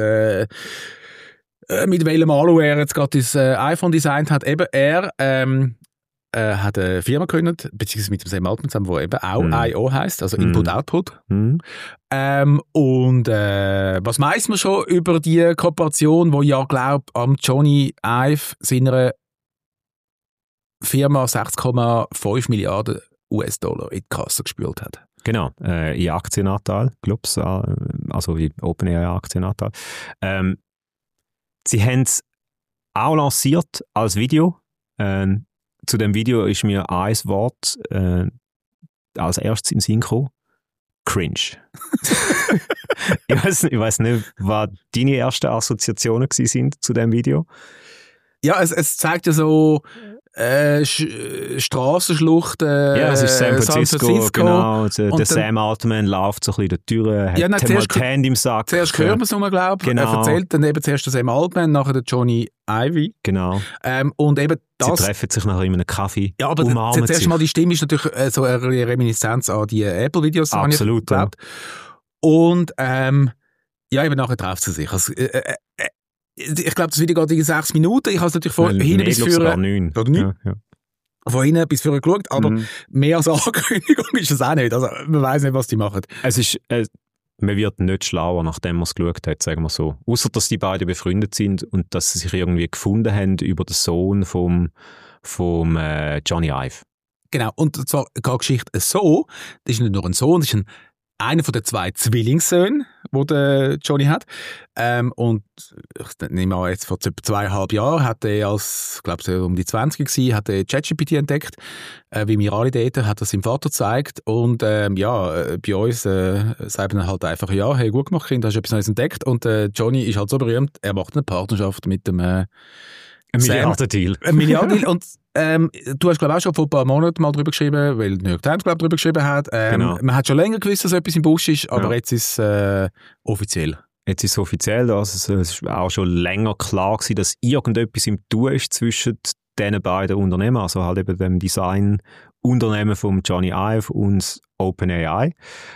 mit welchem Alu er jetzt gerade das iPhone designt hat. Eben er hat eine Firma gegründet, beziehungsweise mit dem Sam Altman zusammen, wo eben auch I.O. heisst, also Input-Output. Und was weiss man schon über die Kooperation, die ja, glaube ich, am Johnny Ive seiner Firma 6,5 Milliarden US-Dollar in die Kasse gespült hat. Genau, in Aktienanteil, glaube ich, also in OpenAI-Aktienanteil. Sie haben es auch lanciert als Video. Zu dem Video ist mir ein Wort als erstes in den Sinn gekommen. Cringe. ich weiss nicht, was deine ersten Assoziationen sind zu dem Video? Ja, es zeigt ja so Strassenschlucht ja, es ist San Francisco. Genau. Der Sam Altman läuft so ein bisschen in die Tür, hat die Hände im Sack. Zuerst hören wir es nur, glaube ich. Genau. Er erzählt dann eben zuerst der Sam Altman, nachher der Johnny Ivey. Genau. Und eben das... Sie treffen sich nachher in einem Kaffee, ja, aber zuerst mal die Stimme ist natürlich so eine Reminiszenz an die Apple-Videos. Absolut, ja. Und ja, eben nachher treffen sie sich. Also, ich glaube, das Video geht in 6 Minuten. Ich habe es natürlich von hinten bis vorne... 9. Oder 9? Ja. Von hinten bis vorne geschaut, aber mehr als Ankündigung ist es auch nicht. Also man weiss nicht, was die machen. Es ist... man wird nicht schlauer, nachdem man es geschaut hat, sagen wir so. Ausser, dass die beiden befreundet sind und dass sie sich irgendwie gefunden haben über den Sohn vom Johnny Ive. Genau, und zwar geht die Geschichte so, das ist nicht nur ein Sohn, das ist einer von den 2 Zwillingssöhnen, die der Johnny hat. Und ich nehme an, jetzt vor etwa 2,5 Jahren hat er als, ich glaube, um die 20 gewesen, hat er ChatGPT entdeckt. Wie wir alle daten, hat er seinem Vater gezeigt. Und bei uns sagen wir halt einfach, ja, hey, gut gemacht, Kind, hast du etwas Neues entdeckt. Und Johnny ist halt so berühmt, er macht eine Partnerschaft mit dem ein Milliardendeal. Ein Milliardendeal. Und du hast, glaube ich, auch schon vor ein paar Monaten mal drüber geschrieben, weil New York Times, glaube ich, drüber geschrieben hat. Genau. Man hat schon länger gewusst, dass etwas im Busch ist, aber jetzt ist es offiziell. Jetzt ist es offiziell, also es war auch schon länger klar gewesen, dass irgendetwas im Tun ist zwischen diesen beiden Unternehmen, also halt eben dem Designunternehmen von Johnny Ive und OpenAI.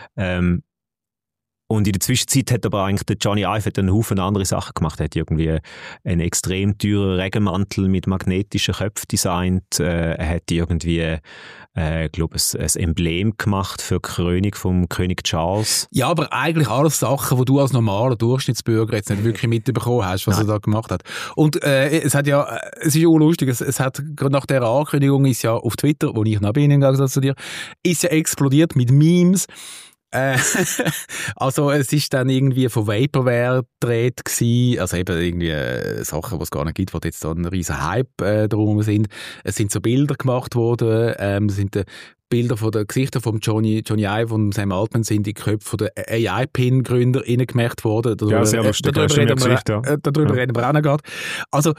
Und in der Zwischenzeit hat aber eigentlich der Johnny Ive einen Haufen andere Sachen gemacht. Er hat irgendwie einen extrem teuren Regenmantel mit magnetischen Köpfen designt. Er hat irgendwie, glaube ich, ein Emblem gemacht für die Krönung vom König Charles. Ja, aber eigentlich alles Sachen, die du als normaler Durchschnittsbürger jetzt nicht wirklich mitbekommen hast, was er da gemacht hat. Und es ist ja lustig, es hat gerade nach dieser Ankündigung ist ja auf Twitter, wo ich noch bin, im Gegensatz zu dir, ist ja explodiert mit Memes. Also es ist dann irgendwie von Vaporware gedreht gewesen, also eben irgendwie Sachen, die es gar nicht gibt, wo jetzt so ein riesen Hype drum sind. Es sind so Bilder gemacht worden, es sind Bilder von den Gesichtern von Johnny Ive und Sam Altman sind in die Köpfe von den AI-Pin-Gründer reingemacht worden. Ja, sehr lustig. Darüber reden wir auch noch gerade. Also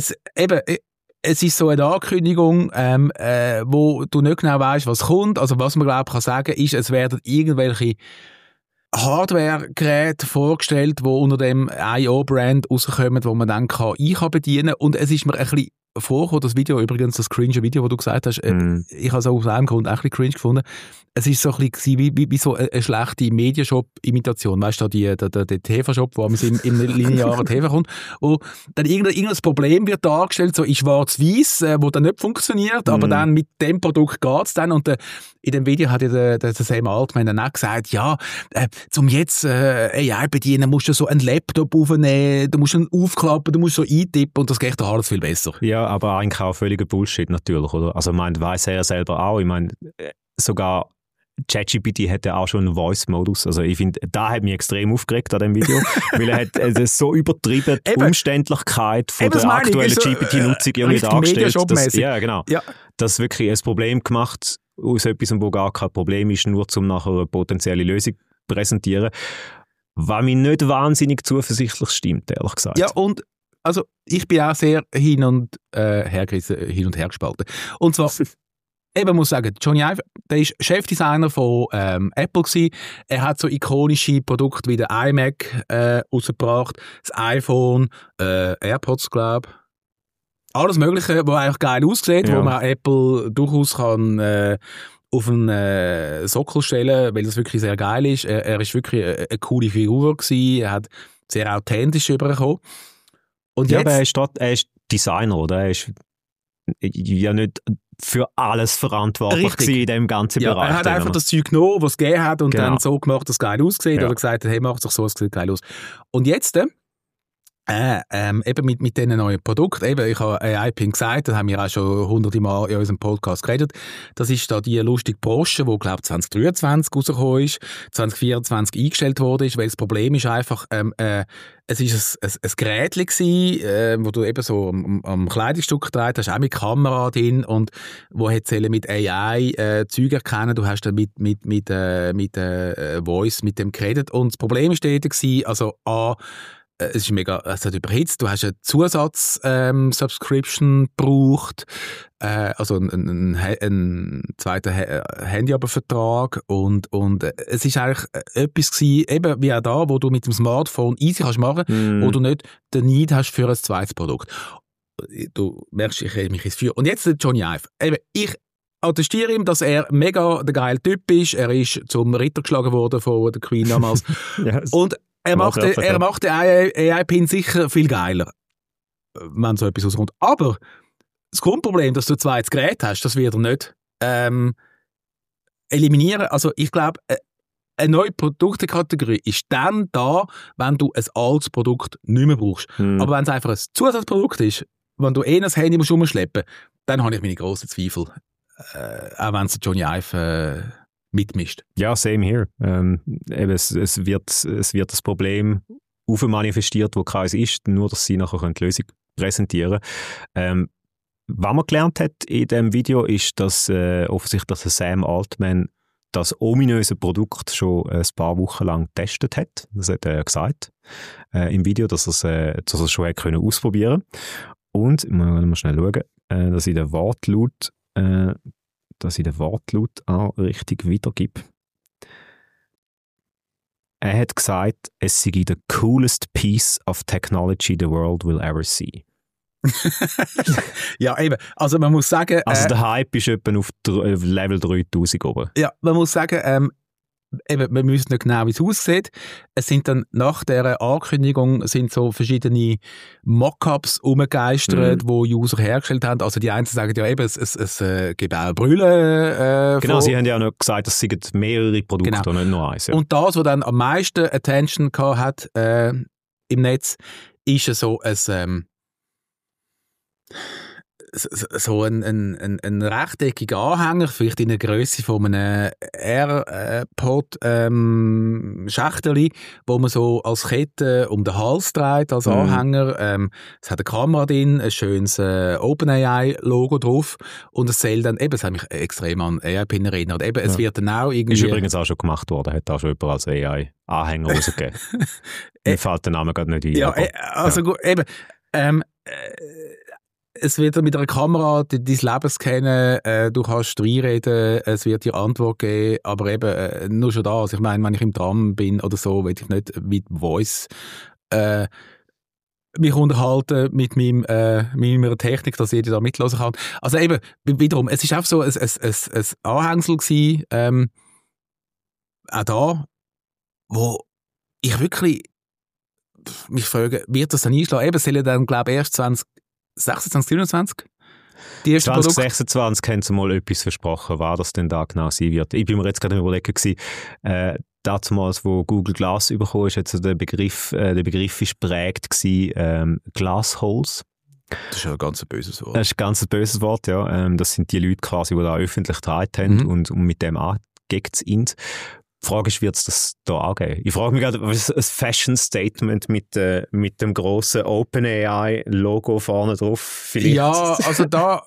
es ist so eine Ankündigung, wo du nicht genau weißt, was kommt. Also was man glaube kann sagen ist, es werden irgendwelche Hardware-Geräte vorgestellt, die unter dem IO-Brand rauskommen, wo man dann bedienen kann. Und es ist mir ein bisschen vorgekommen, das Video, übrigens das cringe Video, das du gesagt hast, ich habe es aus einem Grund auch ein bisschen cringe gefunden. Es ist so ein bisschen wie so eine schlechte Mediashop-Imitation. Weißt du, der TV-Shop, wo man im linearen TV kommt. Und dann irgendein Problem wird dargestellt, so in schwarz-weiß, wo dann nicht funktioniert, aber dann mit dem Produkt geht's dann. Und in dem Video hat ja der Sam Altman dann auch gesagt, ja, zum jetzt AI bedienen, musst du so einen Laptop aufnehmen, du musst ihn aufklappen, du musst so eintippen und das geht doch alles viel besser. Ja, aber eigentlich auch völliger Bullshit natürlich, oder? Also ich meine, weiss er selber auch. Ich meine, sogar ChatGPT hat ja auch schon einen Voice-Modus. Also ich finde, da hat mich extrem aufgeregt an dem Video, weil er hat so übertrieben die Umständlichkeit von der aktuellen GPT-Nutzung irgendwie dargestellt. Ja, genau. Ja. Das wirklich ein Problem gemacht aus etwas, wo gar kein Problem ist, nur um nachher eine potenzielle Lösung zu präsentieren. Was mich nicht wahnsinnig zuversichtlich stimmt, ehrlich gesagt. Ja, und also ich bin auch sehr hin und her gespalten. Und zwar, eben muss sagen, Johnny Ive, der ist Chefdesigner von Apple gewesen. Er hat so ikonische Produkte wie der iMac rausgebracht, das iPhone, AirPods, glaube ich. Alles Mögliche, was eigentlich geil aussieht, wo man Apple durchaus kann auf einen Sockel stellen, weil das wirklich sehr geil ist. Er ist wirklich eine coole Figur gewesen, er hat sehr authentisch übergekommen. Und ja, jetzt, aber er ist Designer, oder? Er ist ja nicht für alles verantwortlich in diesem ganzen Bereich. Er hat einfach das Zeug genommen, was es gegeben hat und dann so gemacht, dass es geil aussieht oder gesagt hat, hey, mach doch so, es sieht geil aus. Und jetzt eben mit diesen neuen Produkten, eben, ich habe AI-Pin gesagt, das haben wir auch schon hunderte Mal in unserem Podcast geredet, das ist da die lustige Brosche, die, glaube ich, 2023 rausgekommen ist, 2024 eingestellt worden ist, weil das Problem ist einfach, es ist ein Gerätchen gewesen, wo du eben so am Kleidungsstück gedreht hast, auch mit Kamera drin und wo hat mit AI Zeug erkennen, du hast dann mit Voice mit dem geredet und das Problem ist dort gewesen, also es ist mega, es hat überhitzt, du hast eine Zusatz-Subscription gebraucht, also einen zweiten Handy-Vertrag und es ist eigentlich etwas gewesen, eben wie auch da, wo du mit dem Smartphone easy kannst machen, wo du nicht den Need hast für ein zweites Produkt. Du merkst, ich rede mich ins Feuer. Und jetzt der Jony Ive. Eben, ich attestiere ihm, dass er mega der geile Typ ist. Er ist zum Ritter geschlagen worden von der Queen damals. Yes. Und er macht den AI-Pin sicher viel geiler, wenn so etwas rauskommt. Aber das Grundproblem, dass du ein zweites Gerät hast, das wird er nicht eliminieren. Also ich glaube, eine neue Produktkategorie ist dann da, wenn du ein altes Produkt nicht mehr brauchst. Aber wenn es einfach ein Zusatzprodukt ist, wenn du ein Handy musst rumschleppen, dann habe ich meine grossen Zweifel. Auch wenn es Jony Ive mitmischt. Ja, same here. Eben, es wird das Problem aufmanifestiert, wo keins ist, nur dass sie nachher die Lösung präsentieren können. Was man gelernt hat in diesem Video ist, dass offensichtlich Sam Altman das ominöse Produkt schon ein paar Wochen lang getestet hat. Das hat er gesagt im Video, dass er es schon ausprobieren konnte. Und, ich muss mal schnell schauen, dass ich den Wortlaut auch richtig wiedergebe. Er hat gesagt, es sei the coolest piece of technology the world will ever see. Ja, eben. Also man muss sagen... Also der Hype ist etwa auf Level 3000 oben. Ja, man muss sagen, eben, wir wissen nicht genau, wie es aussieht. Es sind dann nach dieser Ankündigung sind so verschiedene Mockups umgegeistert, die User hergestellt haben. Also die einen sagen ja eben, es gibt auch Brüllen. Genau, sie haben ja auch noch gesagt, es sind mehrere Produkte, nicht nur eins. Ja. Und das, was dann am meisten Attention gehabt hat im Netz, ist so ein rechteckiger Anhänger, vielleicht in der Größe von einem AirPod-Schächterli, wo man so als Kette um den Hals dreht, als Anhänger. Es hat eine Kamera drin, ein schönes OpenAI-Logo drauf und es soll dann, eben, es hat mich extrem an AI-Pin erinnert, eben, es wird dann auch irgendwie... Ist übrigens auch schon gemacht worden, hat auch schon jemand als AI-Anhänger rausgegeben. Mir fällt der Name gerade nicht ein. Ja, also gut, eben, es wird mit einer Kamera dein Leben scannen, du kannst reinreden, es wird dir Antwort geben, aber eben nur schon das. Ich meine, wenn ich im Tram bin oder so, will ich nicht mit Voice mich unterhalten mit meiner Technik, dass jeder da mitlesen kann. Also eben, wiederum, es ist auch so ein Anhängsel gewesen, auch da, wo ich wirklich mich frage, wird das dann einschlagen? Eben, sollen dann, glaube ich, erst 2026, 27? Die ersten 2026 haben sie mal etwas versprochen, was das denn da genau sein wird. Ich bin mir jetzt gerade überlegen gewesen, damals, wo Google Glass bekommen ist, jetzt der Begriff ist prägt gewesen, Glassholes. Das ist ja ein ganz böses Wort. Das ist ein ganz böses Wort, ja. Das sind die Leute quasi, die da öffentlich getragen haben und mit dem angegeben sind. Die Frage ist, wird es das da angeben? Ich frage mich gerade, was ist ein Fashion-Statement mit dem grossen OpenAI-Logo vorne drauf? Vielleicht? Ja, also da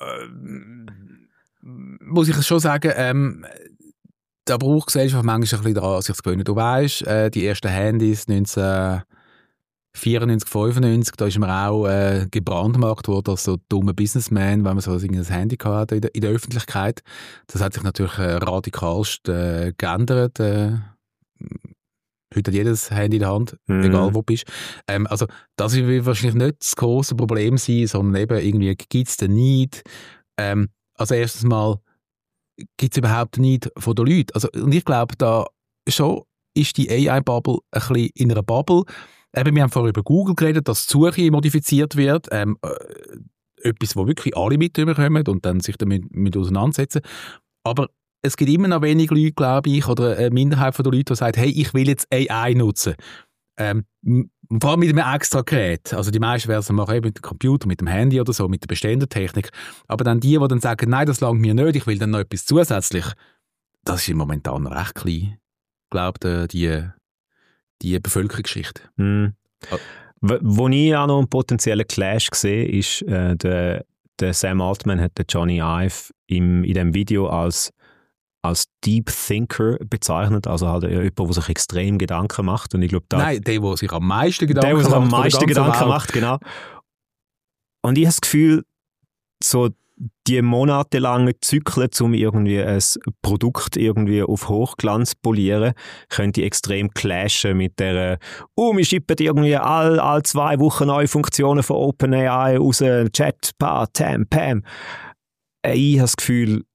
muss ich schon sagen, da braucht die Gesellschaft manchmal ein bisschen daran, sich zu gewöhnen. Du weisst, die ersten Handys 1994, 95, da ist man auch gebrandmarkt worden als so dummer Businessman, wenn man so ein Handy hatte in der Öffentlichkeit. Das hat sich natürlich radikalst geändert. Heute hat jedes Handy in der Hand, egal wo du bist. Also das wird wahrscheinlich nicht das grosse Problem sein, sondern eben irgendwie gibt es den Need. Also erstens mal gibt es überhaupt den Need von den Leuten. Also, und ich glaube, da schon ist die AI-Bubble ein bisschen in einer Bubble. Eben, wir haben vorher über Google geredet, dass die Suche modifiziert wird. Etwas, wo wirklich alle mitbekommen und dann sich damit auseinandersetzen. Aber es gibt immer noch wenig Leute, glaube ich, oder eine Minderheit von den Leuten, die sagen, hey, ich will jetzt AI nutzen. Vor allem mit einem extra Gerät. Also die meisten werden es machen mit dem Computer, mit dem Handy oder so, mit der bestehenden Technik. Aber dann die dann sagen, nein, das langt mir nicht, ich will dann noch etwas zusätzlich. Das ist momentan recht klein. Ich glaube, die Bevölkerungsschicht. Wo ich auch noch einen potenziellen Clash sehe, ist, der Sam Altman hat den Jony Ive in diesem Video als als Deep Thinker bezeichnet, also halt jemand, der sich extrem Gedanken macht. Und ich glaube, Nein, der sich am meisten Gedanken macht. Der sich am meisten Gedanken macht, genau. Und ich habe das Gefühl, so die monatelangen Zyklen, um irgendwie ein Produkt irgendwie auf Hochglanz zu polieren, könnte extrem clashen mit der wir schippen irgendwie all 2 Wochen neue Funktionen von OpenAI raus, Chat, Tam, Pam. Ich habe das Gefühl,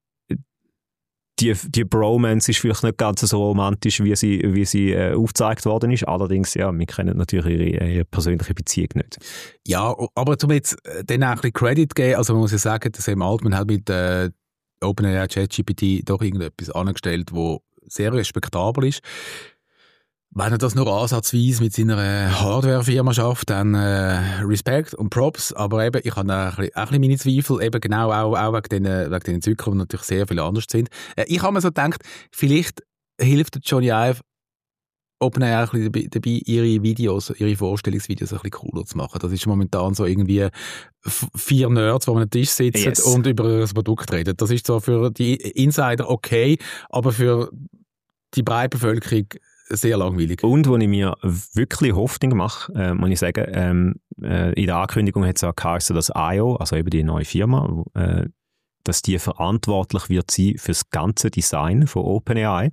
die Bromance ist vielleicht nicht ganz so romantisch, wie sie aufgezeigt worden ist. Allerdings, ja, wir kennen natürlich ihre persönliche Beziehung nicht. Ja, aber um jetzt dann auch ein bisschen Credit geben, also man muss ja sagen, dass Sam Altman hat mit OpenAI ChatGPT doch irgendetwas angestellt, wo sehr respektabel ist. Wenn er das nur ansatzweise mit seiner Hardware-Firma schafft, dann Respekt und Props. Aber eben, ich habe auch ein bisschen meine Zweifel, eben genau auch wegen den Zyklen, die natürlich sehr viel anders sind. Ich habe mir so gedacht, vielleicht hilft Johnny Ive OpenAI auch ein bisschen dabei, ihre Vorstellungsvideos ein bisschen cooler zu machen. Das ist momentan so irgendwie 4 Nerds, die an einem Tisch sitzen und über das Produkt reden. Das ist so für die Insider okay, aber für die breite Bevölkerung sehr langweilig. Und wo ich mir wirklich Hoffnung mache, muss ich sagen, in der Ankündigung hat es auch geheißen, dass IO, also eben die neue Firma, dass die verantwortlich wird sein für das ganze Design von OpenAI.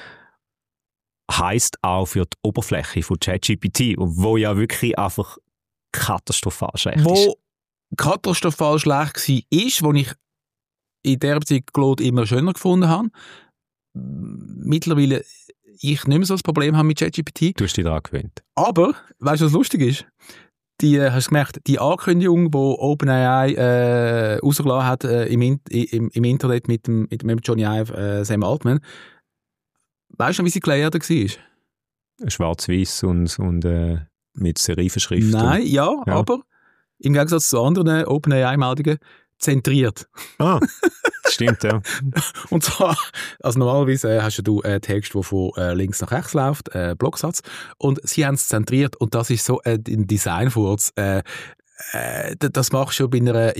Heisst auch für die Oberfläche von ChatGPT, wo ja wirklich einfach katastrophal schlecht ist. Wo katastrophal schlecht war, wo ich in der Beziehung Claude immer schöner gefunden habe. Mittlerweile ich nicht mehr so ein Problem habe mit ChatGPT. Du hast dich daran gewöhnt. Aber, weißt du, was lustig ist? Hast du gemerkt, die Ankündigung, die OpenAI rausgelassen hat im Internet mit dem Johnny Ive, Sam Altman, weißt du, wie sie gelayert war? Schwarz-Weiß und mit Serifenschrift. Nein, ja, aber im Gegensatz zu anderen OpenAI-Meldungen zentriert. Ah, stimmt, ja. Und zwar, also normalerweise hast du einen Text, der von links nach rechts läuft, Blocksatz, und sie haben es zentriert und das ist so ein Designfurz. Das machst du bei einem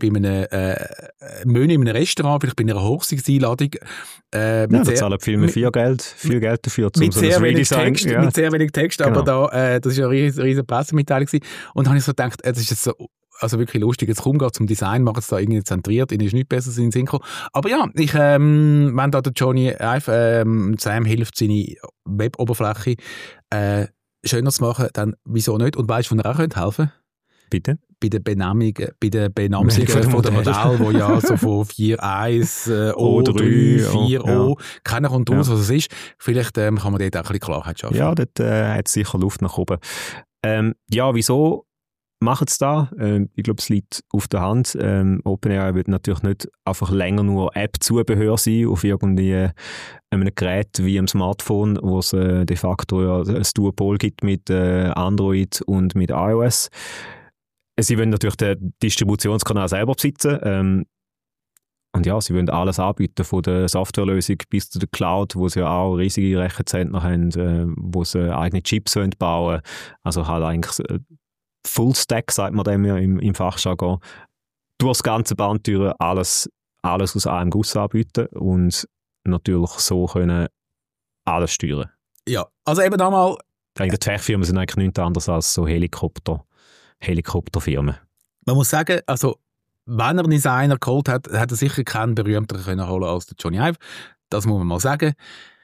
Menü in einem Restaurant, vielleicht bei einer Hochzeitseinladung. Da zahlen viel Geld dafür, um mit so sehr wenig Text, ja. Mit sehr wenig Text, genau. Aber das war eine riesige Pressemitteilung. Und dann habe ich so gedacht, das ist jetzt so, also wirklich lustig, jetzt komm gerade zum Design, mach es da irgendwie zentriert, ihnen ist nichts Besseres in den Sinn gekommen. Aber ja, wenn da der Johnny Ive Sam hilft, seine Web-Oberfläche schöner zu machen, dann wieso nicht? Und weißt du, wo er auch helfen könnte? Bitte? Bei der Benamsungen von der Modell, wo ja so von 4.1, O3, 4O, keiner kommt raus, was es ist. Vielleicht kann man dort auch ein bisschen Klarheit schaffen. Ja, dort hat es sicher Luft nach oben. Ja, wieso machen es da? Ich glaube, es liegt auf der Hand. OpenAI wird natürlich nicht einfach länger nur App-Zubehör sein auf irgendwie einem Gerät wie einem Smartphone, wo es de facto ja ein Duopol gibt mit Android und mit iOS. Sie wollen natürlich den Distributionskanal selber besitzen. Und ja, sie wollen alles anbieten, von der Softwarelösung bis zu der Cloud, wo sie ja auch riesige Rechenzentren haben, wo sie eigene Chips bauen wollen. Also halt eigentlich Full-Stack, sagt man dem ja im Fachjargon. Durch das ganze Bandtüren alles aus einem Guss anbieten und natürlich so können alles steuern. Ja, also eben einmal... Die Tech-Firmen sind eigentlich nichts anderes als so Helikopterfirmen. Man muss sagen, also wenn er einen Designer geholt hat, hat er sicher keinen berühmteren können holen als der Johnny Ive. Das muss man mal sagen.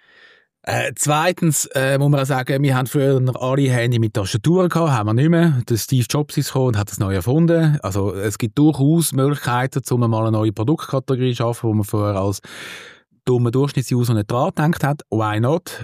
Zweitens muss man auch sagen, wir haben früher alle Handy mit Tastaturen gehabt, haben wir nicht mehr. Der Steve Jobs ist gekommen und hat das neu erfunden. Also es gibt durchaus Möglichkeiten, um mal eine neue Produktkategorie zu schaffen, wo man vorher als dummer Durchschnittsuser nicht dran gedacht hat. Why not?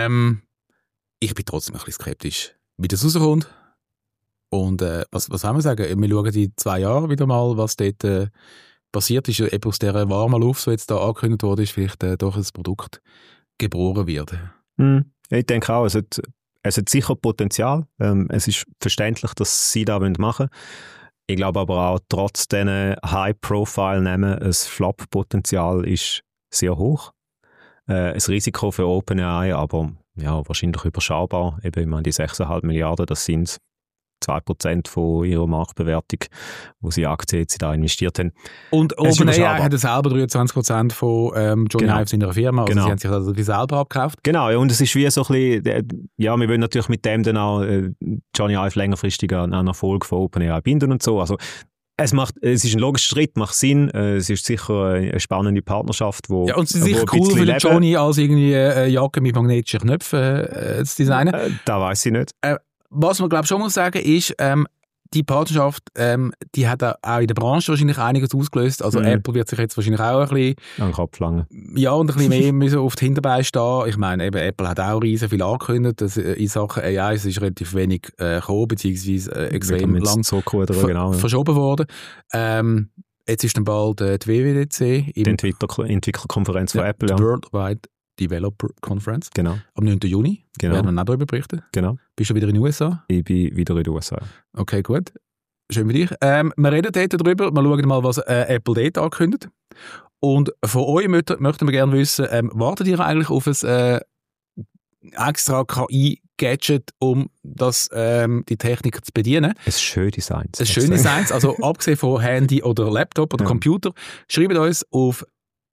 Ich bin trotzdem ein bisschen skeptisch, wie das rauskommt. Und was wollen wir sagen? Wir schauen in 2 Jahren wieder mal, was dort passiert ist. Eben aus dieser warmen Luft, die jetzt da angekündigt wurde, ist vielleicht doch ein Produkt geboren wird. Ich denke auch, es hat sicher Potenzial. Es ist verständlich, dass sie das machen wollen. Ich glaube aber auch, trotz diesen High-Profile-Namen, das Flop-Potenzial ist sehr hoch. Ein Risiko für OpenAI, aber ja, wahrscheinlich überschaubar. Eben, ich meine, die 6,5 Milliarden, das sind 2% von ihrer Marktbewertung, wo sie Aktien jetzt da investiert haben. Und OpenAI hat selber 23% von Johnny Ives in ihrer Firma, also sie haben sich also selber abgekauft. Genau, ja, und es ist wie so ein bisschen, ja, wir wollen natürlich mit dem dann auch Johnny Ive längerfristig an einen Erfolg von OpenAI binden und so, also es ist ein logischer Schritt, macht Sinn. Es ist sicher eine spannende Partnerschaft, wo ja, und es ist sicher cool für den Johnny, als irgendwie eine Jacke mit magnetischen Knöpfen zu designen. Da weiss ich nicht. Was man, glaube ich, schon muss sagen, ist, die Partnerschaft, die hat auch in der Branche wahrscheinlich einiges ausgelöst. Also Apple wird sich jetzt wahrscheinlich auch ein bisschen an den Kopf langen. Ja, und ein bisschen mehr müssen auf die Hinterbeine stehen. Ich meine, eben, Apple hat auch riesen viel angekündigt, dass in Sachen AI es ist relativ wenig gekommen, beziehungsweise extrem lang verschoben worden. Jetzt ist dann bald die WWDC. Die Entwicklerkonferenz von Apple, ja. Worldwide Developer Conference. Genau. Am 9. Juni. Genau. Werden wir auch darüber berichten. Genau. Bist du wieder in den USA? Ich bin wieder in den USA. Okay, gut. Schön für dich. Wir reden dort darüber. Wir schauen mal, was Apple dort ankündigt. Und von euch möchten wir gerne wissen, wartet ihr eigentlich auf ein extra KI-Gadget, um die Technik zu bedienen? Ein schönes Design. Ein schönes Design. Also abgesehen von Handy oder Laptop oder Computer, schreibt uns auf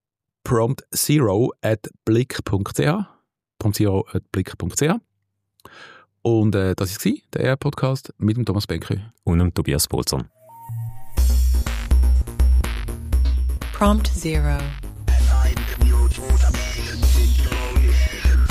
promptzero@blick.ch. promptzero@blick.ch. Und das war der AI-Podcast mit dem Thomas Benke und dem Tobias Bolzon. Prompt Zero.